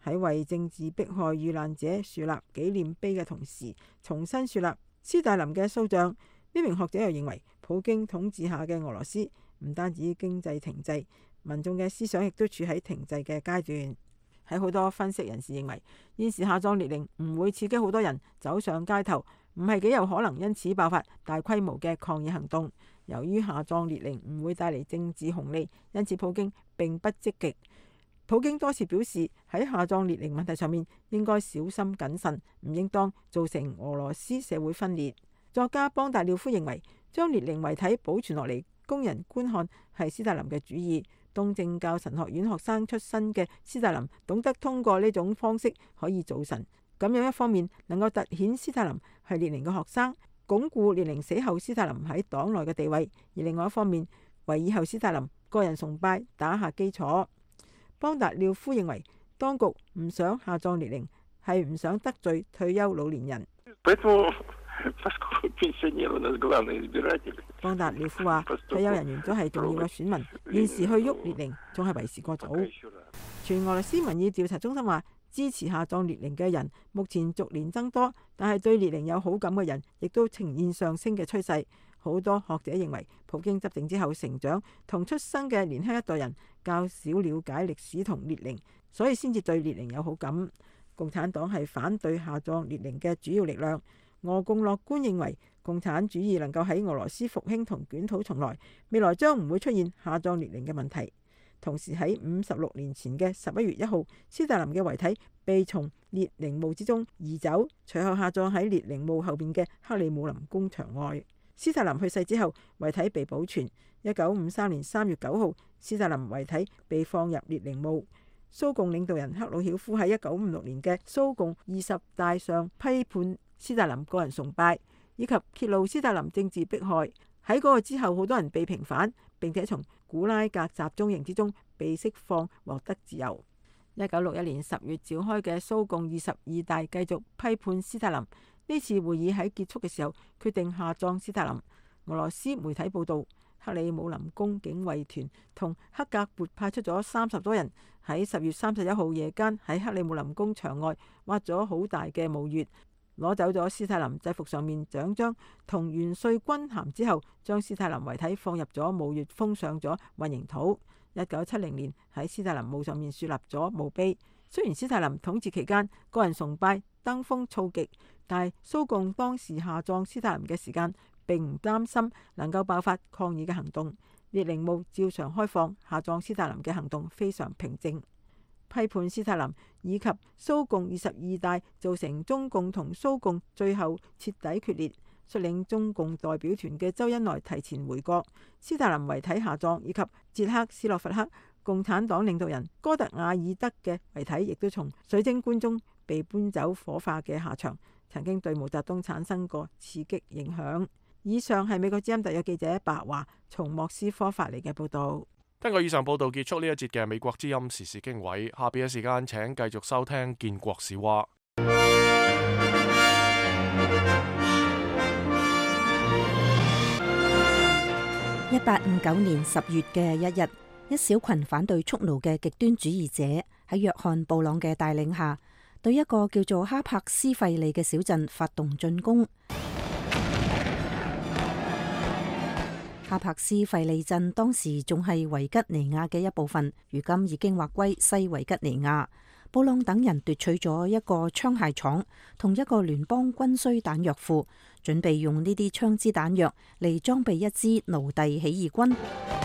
喺為政治迫害遇難者樹立紀念碑嘅同時，重新樹立斯大林嘅塑像。呢名學者又認為，普京統治下嘅俄羅斯唔單止經濟停滯，民眾嘅思想亦都處喺停滯嘅階段。喺好多分析人士認為，現時下葬列寧唔會刺激好多人走上街頭，唔係幾有可能因此爆發大規模嘅抗議行動。由於下葬列寧唔會帶嚟政治紅利，因此普京並不積極。普京多次表示，喺下葬列寧問題上面應該小心謹慎，唔應當造成俄羅斯社會分裂。作家邦達廖夫認為，將列寧遺體保存落嚟供人觀看係斯大林嘅主意。東正教神學院學生出身嘅斯大林懂得通過呢種方式可以造神，咁樣一方面能夠突顯斯大林係列寧嘅學生，鞏固列寧死後斯大林喺黨內嘅地位；而另外一方面為以後斯大林個人崇拜打下基礎。邦達廖夫認為，當局唔想下葬列寧係唔想得罪退休老年人。邦達廖夫話：退休人員都係重要嘅選民，現時去喐列寧仲係為時過早。全俄羅斯民意調查中心話，支持下葬列寧嘅人目前逐年增多，但係對列寧有好感嘅人亦都呈現上升嘅趨勢。好多學者認為，普京執政之後成長同出生嘅年輕一代人較少了解歷史同列寧，所以先至對列寧有好感。共產黨係反對下葬列寧嘅主要力量。俄共樂觀認為，共產主義能夠喺俄羅斯復興同捲土重來，未來將唔會出現下葬列寧嘅問題。同時喺五十六年前嘅十一月一號，斯大林嘅遺體被從列寧墓之中移走，隨後下葬喺列寧墓後邊嘅克里姆林宮牆外。斯大林去世之後，遺體被保存。一九五三年三月九號，斯大林遺體被放入列寧墓。蘇共領導人赫魯曉夫喺一九五六年嘅蘇共二十大上批判斯大林個人崇拜，以及揭露斯大林政治迫害。喺嗰個之後，好多人被平反，並且從古拉格集中營之中被釋放，獲得自由。一九六一年十月召開嘅蘇共二十二大繼續批判斯大林。呢次會議喺結束嘅時候，決定下葬斯大林。俄羅斯媒體報道，克里姆林宮警衛團同克格勃派出咗三十多人，喺十月三十一號夜間喺克里姆林宮牆外挖咗好大嘅墓穴，攞走咗斯大林制服上面獎章同元帥軍銜之後，將斯大林遺體放入咗墓穴，封上咗混凝土。一九七零年喺斯大林墓上面樹立咗墓碑。雖然斯大林統治期間個人崇拜登峰造極，但係蘇共當時下葬斯大林嘅時間並唔擔心能夠爆發抗議嘅行動。列寧墓照常開放，下葬斯大林嘅行動非常平靜。批判斯大林以及蘇共二十二大造成中共同蘇共最後徹底決裂。率領中共代表團嘅周恩來提前回國，斯大林遺體下葬，以及捷克斯洛伐克共產黨領導人哥特瓦爾德嘅遺體亦都從水晶棺中被搬走火化嘅下場，曾經對毛澤東產生過刺激影響。以上係美國之音特約記者白華從莫斯科發嚟嘅報道。 根據以上報道結束呢一節嘅美國之音時事經緯，下邊嘅時間請繼續收聽建國史話。 一八五九年十月嘅一日，一小群反對蓄奴嘅極端主義者喺約翰布朗嘅帶領下，對一個叫做哈柏斯費利嘅小鎮發動進攻。哈柏斯費利鎮當時仲係維吉尼亞嘅一部分，如今已經劃歸西維吉尼亞。布朗等人奪取咗一個槍械廠同一個聯邦軍需彈藥庫，準備用呢啲槍支彈藥嚟裝備一支奴隸起義軍。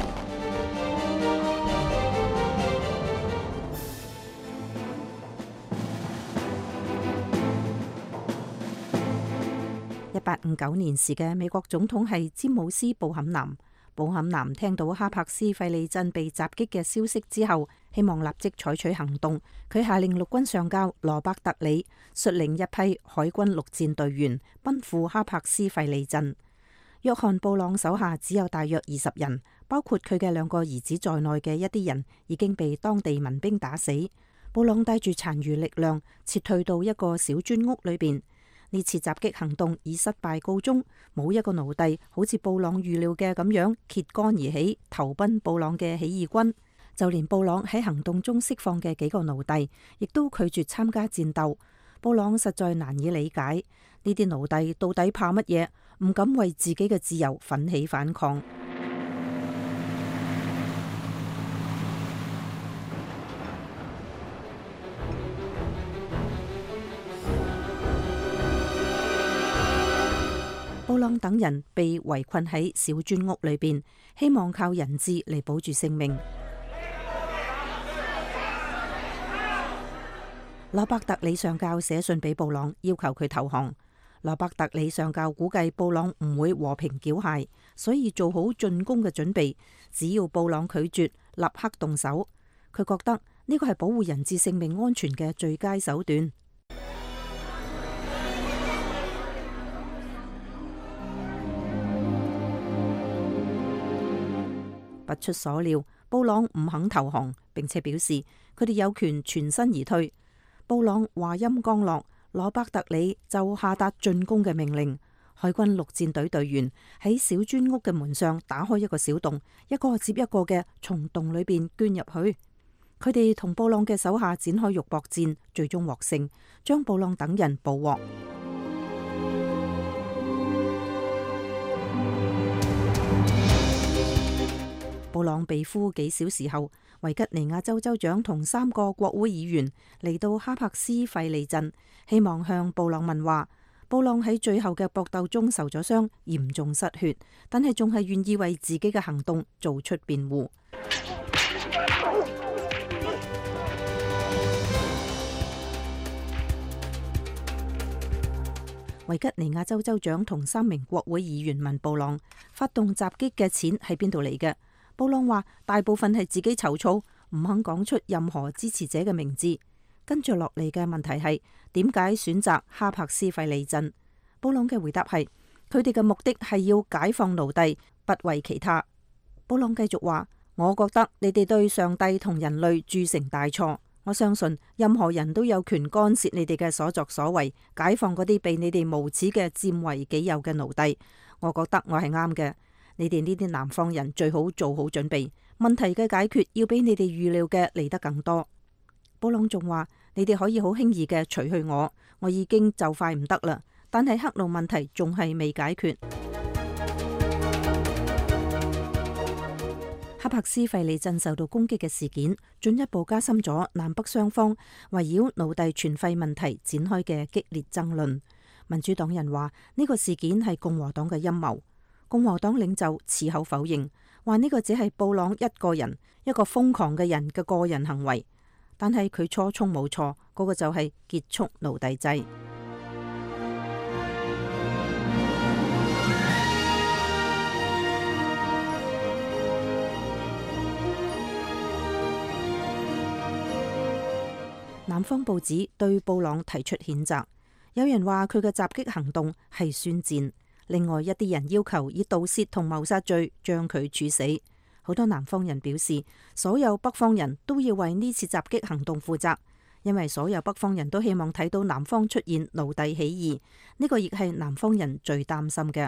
一八五九年時嘅美國總統係詹姆斯布坎南。布坎南聽到哈柏斯費利鎮被襲擊嘅消息之後，希望立即採取行動。佢下令陸軍上校羅伯特里率領一批海軍陸戰隊員奔赴哈柏斯費利鎮。約翰布朗手下只有大約二十人，包括佢嘅兩個兒子在內嘅一啲人已經被當地民兵打死。布朗帶住殘餘力量撤退到一個小磚屋裏邊。呢次襲擊行動以失敗告終，冇一個奴隸好似布朗預料嘅咁樣揭竿而起，投奔布朗嘅起義軍。 就連布朗喺行動中釋放嘅幾個奴隸，亦都拒絕參加戰鬥。布朗實在難以理解呢啲奴隸到底怕乜嘢，唔敢為自己嘅自由奮起反抗。布朗等人被圍困喺小磚屋裏邊，希望靠人質嚟保住性命。羅伯特里上校寫信俾布朗，要求佢投降。羅伯特里上校估計布朗唔會和平繳械，所以做好進攻嘅準備。只要布朗拒絕，立刻動手。佢覺得呢個係保護人質性命安全嘅最佳手段。不出所料，布朗唔肯投降，並且表示佢哋有權全身而退。布朗話音剛落，羅伯特里就下達進攻嘅命令。海軍陸戰隊隊員喺小磚屋嘅門上打開一個小洞，一個接一個嘅從洞裏邊捐入去。佢哋同布朗嘅手下展開肉搏戰，最終獲勝，將布朗等人捕獲。布朗被俘幾小時後，維吉尼亞州州長同三個國會議員嚟到哈柏斯費利鎮，希望向布朗問話。布朗喺最後嘅搏鬥中受咗傷，嚴重失血，但係仲係願意為自己嘅行動做出辯護。維吉尼亞州州長同三名國會議員問布朗，發動襲擊嘅錢喺邊度嚟嘅？布朗話大部分係自己籌措，唔肯講出任何支持者嘅名字。跟住落嚟嘅問題係點解選擇哈柏斯費利鎮？布朗嘅回答係佢哋嘅目的係要解放奴隸，不為其他。布朗繼續話：我覺得你哋對上帝同人類鑄成大錯。我相信任何人都有權干涉你哋嘅所作所為，解放嗰啲被你哋無恥嘅佔為己有嘅奴隸。我覺得我係啱嘅。你哋呢啲南方人最好做好準備，問題嘅解決要比你哋預料嘅嚟得更多。布朗仲話：你哋可以好輕易嘅除去我，我已經就快唔得啦。但係黑奴問題仲係未解決。哈柏斯費利鎮受到攻擊嘅事件，進一步加深咗南北雙方圍繞奴隸存廢問題展開嘅激烈爭論。民主黨人話呢個事件係共和黨嘅陰謀。共和黨領袖矢口否認，話呢個只係布朗一個人，一個瘋狂嘅人嘅個人行為。但係佢初衷冇錯，嗰個就係結束奴隸制。南方報紙對布朗提出譴責，有人話佢嘅襲擊行動係宣戰。另外一啲人要求以盜竊同謀殺罪將佢處死。好多南方人表示，所有北方人都要為呢次襲擊行動負責，因為所有北方人都希望睇到南方出現奴隸起義。呢個亦係南方人最擔心嘅。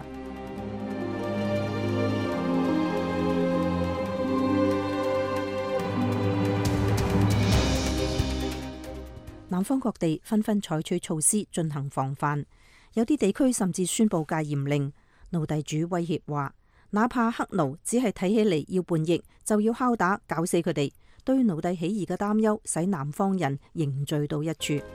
南方各地紛紛採取措施進行防範。有啲地區甚至宣布戒嚴令。奴隸主威脅話，哪怕黑奴只係睇起嚟要叛逆，就要敲打搞死佢哋。對奴隸起義嘅擔憂使南方人凝聚到一處。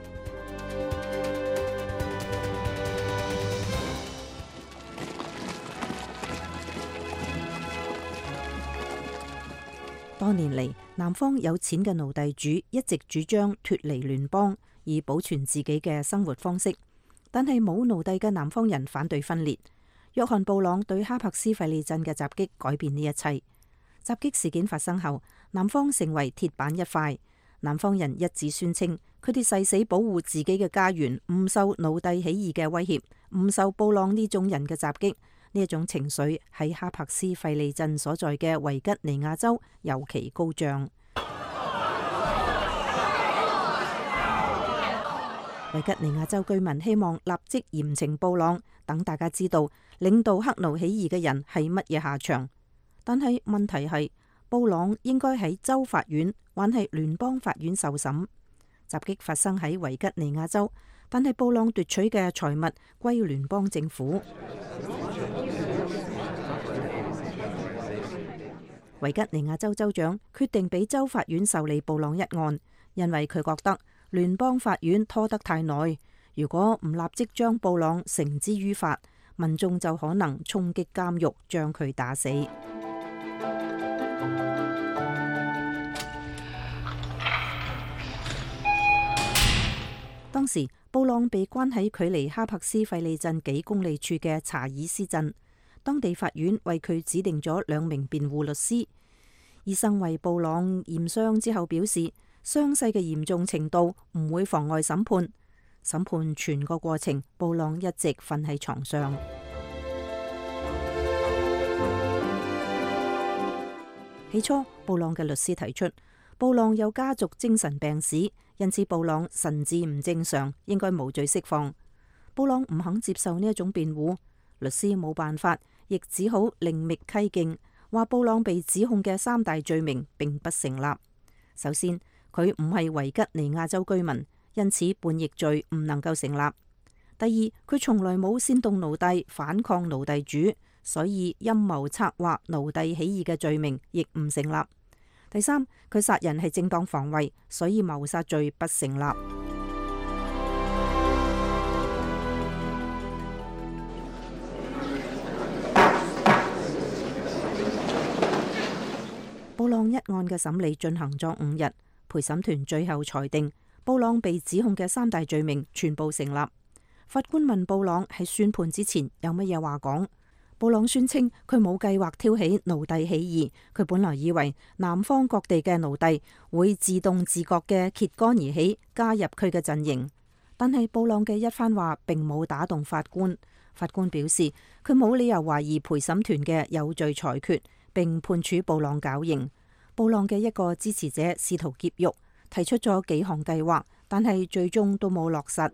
多年嚟，南方有錢嘅奴隸主一直主張脫離聯邦，以保存自己嘅生活方式。但係冇奴隸嘅南方人反對分裂。約翰布朗對哈柏斯費利鎮嘅襲擊改變呢一切。襲擊事件發生後，南方成為鐵板一塊。南方人一致宣稱，佢哋誓死保護自己嘅家園，唔受奴隸起義嘅威脅，唔受布朗呢種人嘅襲擊。呢一種情緒喺哈柏斯費利鎮所在嘅維吉尼亞州尤其高漲。維吉尼亞州居民希望立即嚴懲布朗，等大家知道領導黑奴起義嘅人係乜嘢下場。但係問題係， 布朗應該喺州法院還係聯邦法院受審。襲擊發生喺維吉尼亞州，但係布朗奪取嘅財物歸聯邦政府。維吉尼亞州州長決定俾州法院受理布朗一案，因為佢覺得聯邦法院拖得太耐，如果唔立即將布朗繩之於法，民眾就可能衝擊監獄，將佢打死。當時布朗被關喺距離哈珀斯費利鎮幾公里處嘅查爾斯鎮。當地法院為佢指定咗兩名辯護律師。醫生為布朗驗傷之後表示，傷勢嘅嚴重程度唔會妨礙審判。審判全個過程，布朗一直瞓喺床上。起初，布朗嘅律師提出，布朗有家族精神病史，因此布朗神志唔正常，應該無罪釋放。布朗唔肯接受呢一種辯護。律師冇辦法，亦只好另覓蹊徑，話布朗被指控嘅三大罪名並不成立。首先，佢唔係維吉尼亞州居民，因此叛逆罪唔能夠成立。第二，佢從來冇煽動奴隸反抗奴隸主，所以陰謀策劃奴隸起義嘅罪名亦唔成立。第三，佢殺人係正當防衛，所以謀殺罪不成立。布朗一案嘅審理進行咗五日，陪審團最後裁定布朗被指控嘅三大罪名全部成立。法官問布朗喺宣判之前有乜嘢話講，布朗宣稱佢冇計劃挑起奴隸起義，佢本來以為南方各地嘅奴隸會自動自覺嘅揭竿而起，加入佢嘅陣營。但係布朗嘅一番話並冇打動法官，法官表示佢冇理由懷疑陪審團嘅有罪裁決，並判處布朗絞刑。布朗嘅一個支持者試圖劫獄，提出咗幾項計劃，但係最終都冇落實。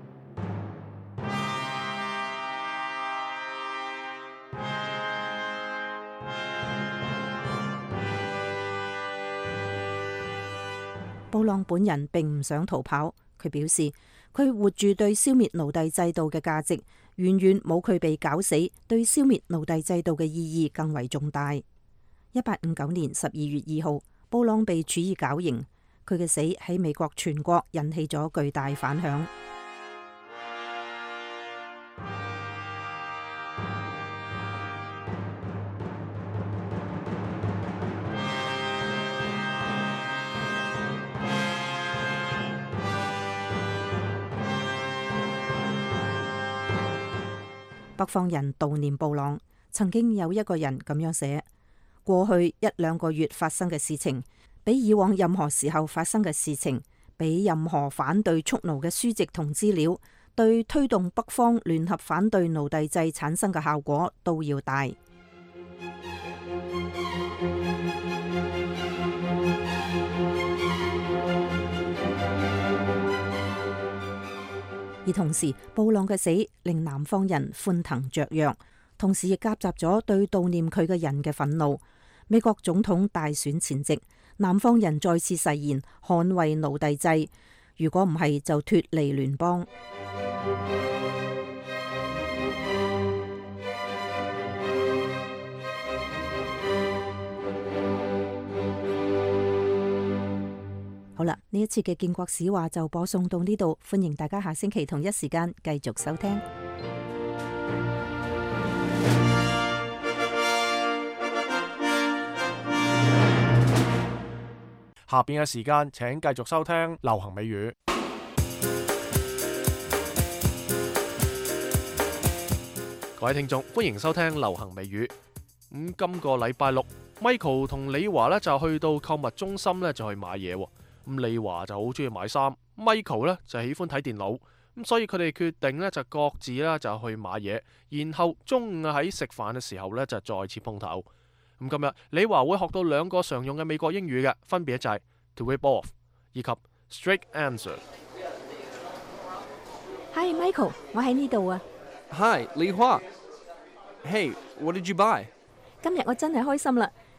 布朗本人並唔想逃跑，佢表示佢活住對消滅奴隸制度嘅價值，遠遠冇佢被絞死對消滅奴隸制度嘅意義更為重大。一八五九年十二月二號，布朗被處以絞刑，佢嘅死喺美國全國引起咗巨大反響。北方人悼念布朗，曾經有一個人咁樣寫：過去一兩個月發生嘅事情，比以往任何時候發生嘅事情，比任何反對蓄奴嘅書籍同資料，對推動北方聯合反對奴隸制產生嘅效果都要大。而同時，布朗嘅死令南方人歡騰雀躍，同時亦夾雜咗對悼念佢嘅人嘅憤怒。美國總統大選前夕，南方人再次誓言捍衛奴隸制，如果唔係就脫離聯邦。好啦，呢一次嘅建國史話就播送到呢度，歡迎大家下星期同一時間繼續收聽。 下邊嘅時間，請繼續收聽流行美語。各位聽眾，歡迎收聽流行美語。咁、嗯、今個禮拜六 ，Michael 同李華咧就去到購物中心咧就去買嘢。咁李華就好中意買衫 ，Michael 咧就喜歡睇電腦。咁所以佢哋決定咧就各自咧就去買嘢，然後中午喺食飯嘅時候咧就再次碰頭。咁今日李華會學到兩個常用嘅美國英語嘅，分別就係 to rip off 以及 straight answer。Hi Michael， 我喺呢度啊。 Hi 李華。Hey，what did you buy？ 今日我真係開心啦！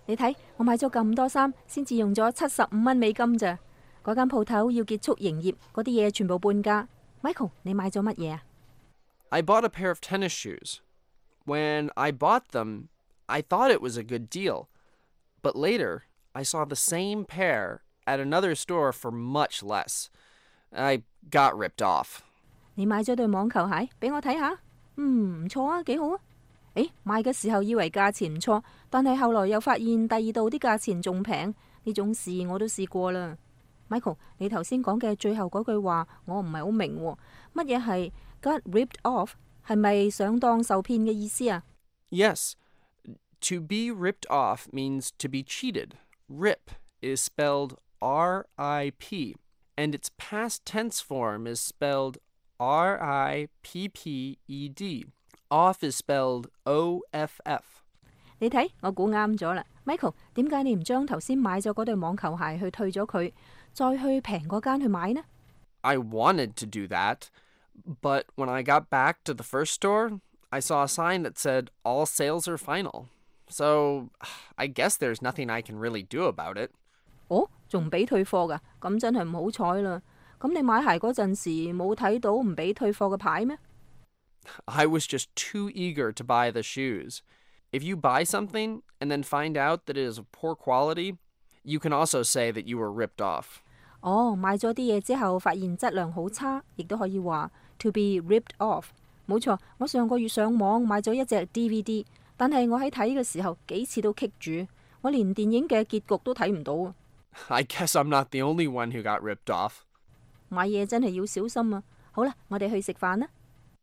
你睇我買咗咁多衫，先至用咗七十五蚊美金咋。嗰間鋪頭要結束營業，嗰啲嘢全部半價。Michael，你買咗乜嘢啊？ I bought a pair of tennis shoes. When I bought them, I thought it was a good deal. But later, I saw the same pair at another store for much less. I got ripped off. 你買咗對網球鞋俾我睇下，嗯，唔錯啊，幾好啊。誒，買嘅時候以為價錢唔錯，但係後來又發現第二度啲價錢仲平，呢種事我都試過啦。Michael，你頭先講嘅最後嗰句話，我唔係好明喎，乜嘢係 got ripped off？ 係咪上當受騙嘅意思啊？ Yes. To be ripped off means to be cheated. Rip is spelled R I P, and its past tense form is spelled R I P P E D. Off is spelled O F F. 你睇，我估啱咗啦。Michael， 點解你唔將頭先買咗嗰對網球鞋去退咗佢，再去平嗰間去買呢？ I wanted to do that, but when I got back to the first store, I saw a sign that said all sales are final. So, I guess there's nothing I can really do about it. 哦，仲唔俾退貨㗎？咁真係唔好彩啦。咁你買鞋嗰陣時冇睇到唔俾退貨嘅牌咩？ I was just too eager to buy the shoes. If you buy something and then find out that it is of poor quality, you can also say that you were ripped off. 哦，買咗啲嘢之後發現質量好差，亦都可以話 to be ripped off。冇錯，我上個月上網買咗一隻 D V D， 但係我喺睇嘅時候幾次都棘住，我連電影嘅結局都睇唔到。 I guess I'm not the only one who got ripped off. 買嘢真係要小心啊！好啦，我哋去食飯啦。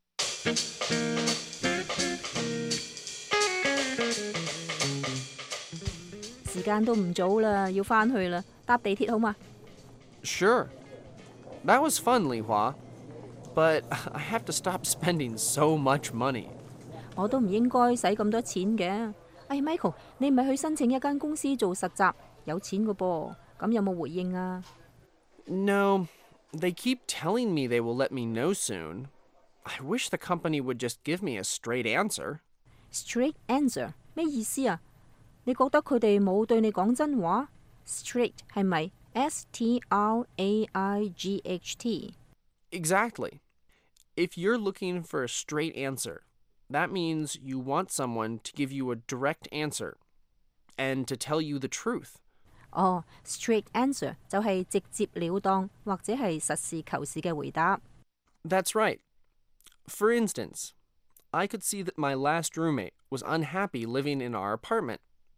時間都唔早啦，要返去啦，搭地鐵好嘛？ Sure. That was fun, Li Hua. But I have to stop spending so much money. 我都唔應該使咁多錢嘅。哎 ，Michael， 你唔係去申請一間公司做實習，有錢嘅噃，咁有冇回應啊？ No, they keep telling me they will let me know soon. I wish the company would just give me a straight answer. Straight answer 咩意思啊？你覺得佢哋冇對你講真話 ？Straight 係咪 S T R A I G H T？ Exactly. If you're looking for a straight answer, that means you want someone to give you a direct answer and to tell you the truth. 哦 ，straight answer 就係直接了當或者係實事求是嘅回答。 That's right. For instance, I could see that my last roommate was unhappy living in our apartment.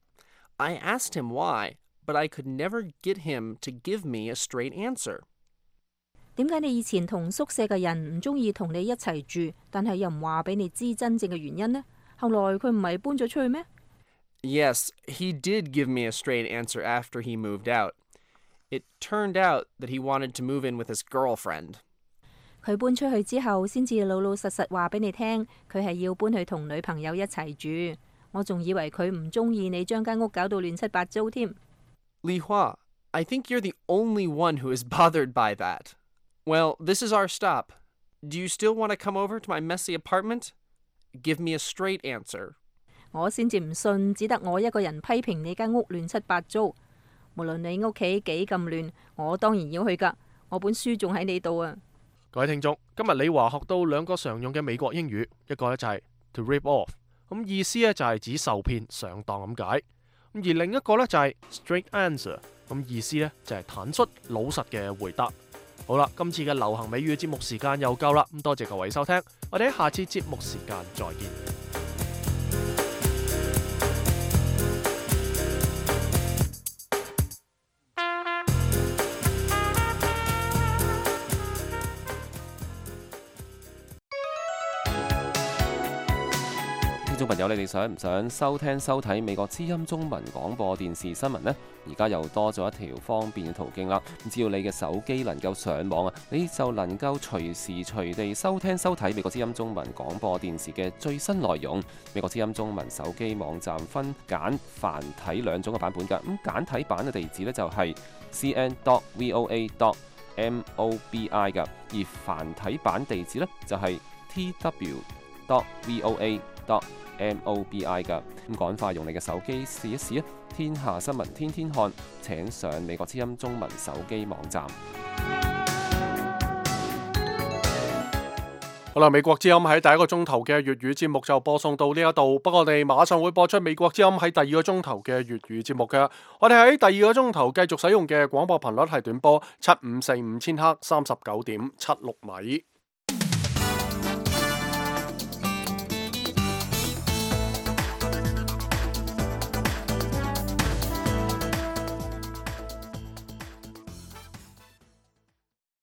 I asked him why, but I could never get him to give me a straight answer. 點解你以前同宿舍嘅人唔中意同你一齊住，但係又唔話俾你知真正嘅原因呢？後來佢唔係搬咗出去咩？ Yes, he did give me a straight answer after he moved out. It turned out that he wanted to move in with his girlfriend. 佢搬出去之後，先至老老實實話俾你聽，佢係要搬去同女朋友一齊住。我仲以為佢唔中意你將間屋搞到亂七八糟添。 Li Hua, I think you're the only one who is bothered by that. Well, this is our stop. Do you still want to come over to my messy apartment? Give me a straight answer. 我先至唔信，只得我一個人批評你間屋亂七八糟。無論你屋企幾咁亂，我當然要去㗎。我本書仲喺你度啊！ 各位聽眾，今日李華學到兩個常用嘅美國英語，一個咧就係 to rip off， 咁意思咧就係指受騙、上當咁解。咁而另一個咧就係 straight answer， 咁意思咧就係坦率、老實嘅回答。好啦，今次嘅流行美語節目時間又夠啦，咁多謝各位收聽，我哋喺下次節目時間再見。 聽眾朋友，你哋想唔想收聽收睇美國之音中文廣播電視新聞呢？而家又多咗一條方便嘅途徑啦！只要你嘅手機能夠上網啊，你就能夠隨時隨地收聽收睇美國之音中文廣播電視嘅最新內容。美國之音中文手機網站分簡繁體兩種嘅版本㗎。咁簡體版嘅地址呢，就係 c n dot v o a dot m o b i 㗎，而繁體版地址呢，就係 t w dot v o a dot m o b i 㗎。咁趕快用你嘅手機試一試啊！ 天下新聞天天看，請上美國之音中文手機網站。 好啦，美國之音喺第一個鐘頭嘅粵語節目就播送到呢一度，不過我哋馬上會播出美國之音喺第二個鐘頭嘅粵語節目嘅。我哋喺第二個鐘頭繼續使用嘅廣播頻率係短波七五四五千赫三十九點七六米。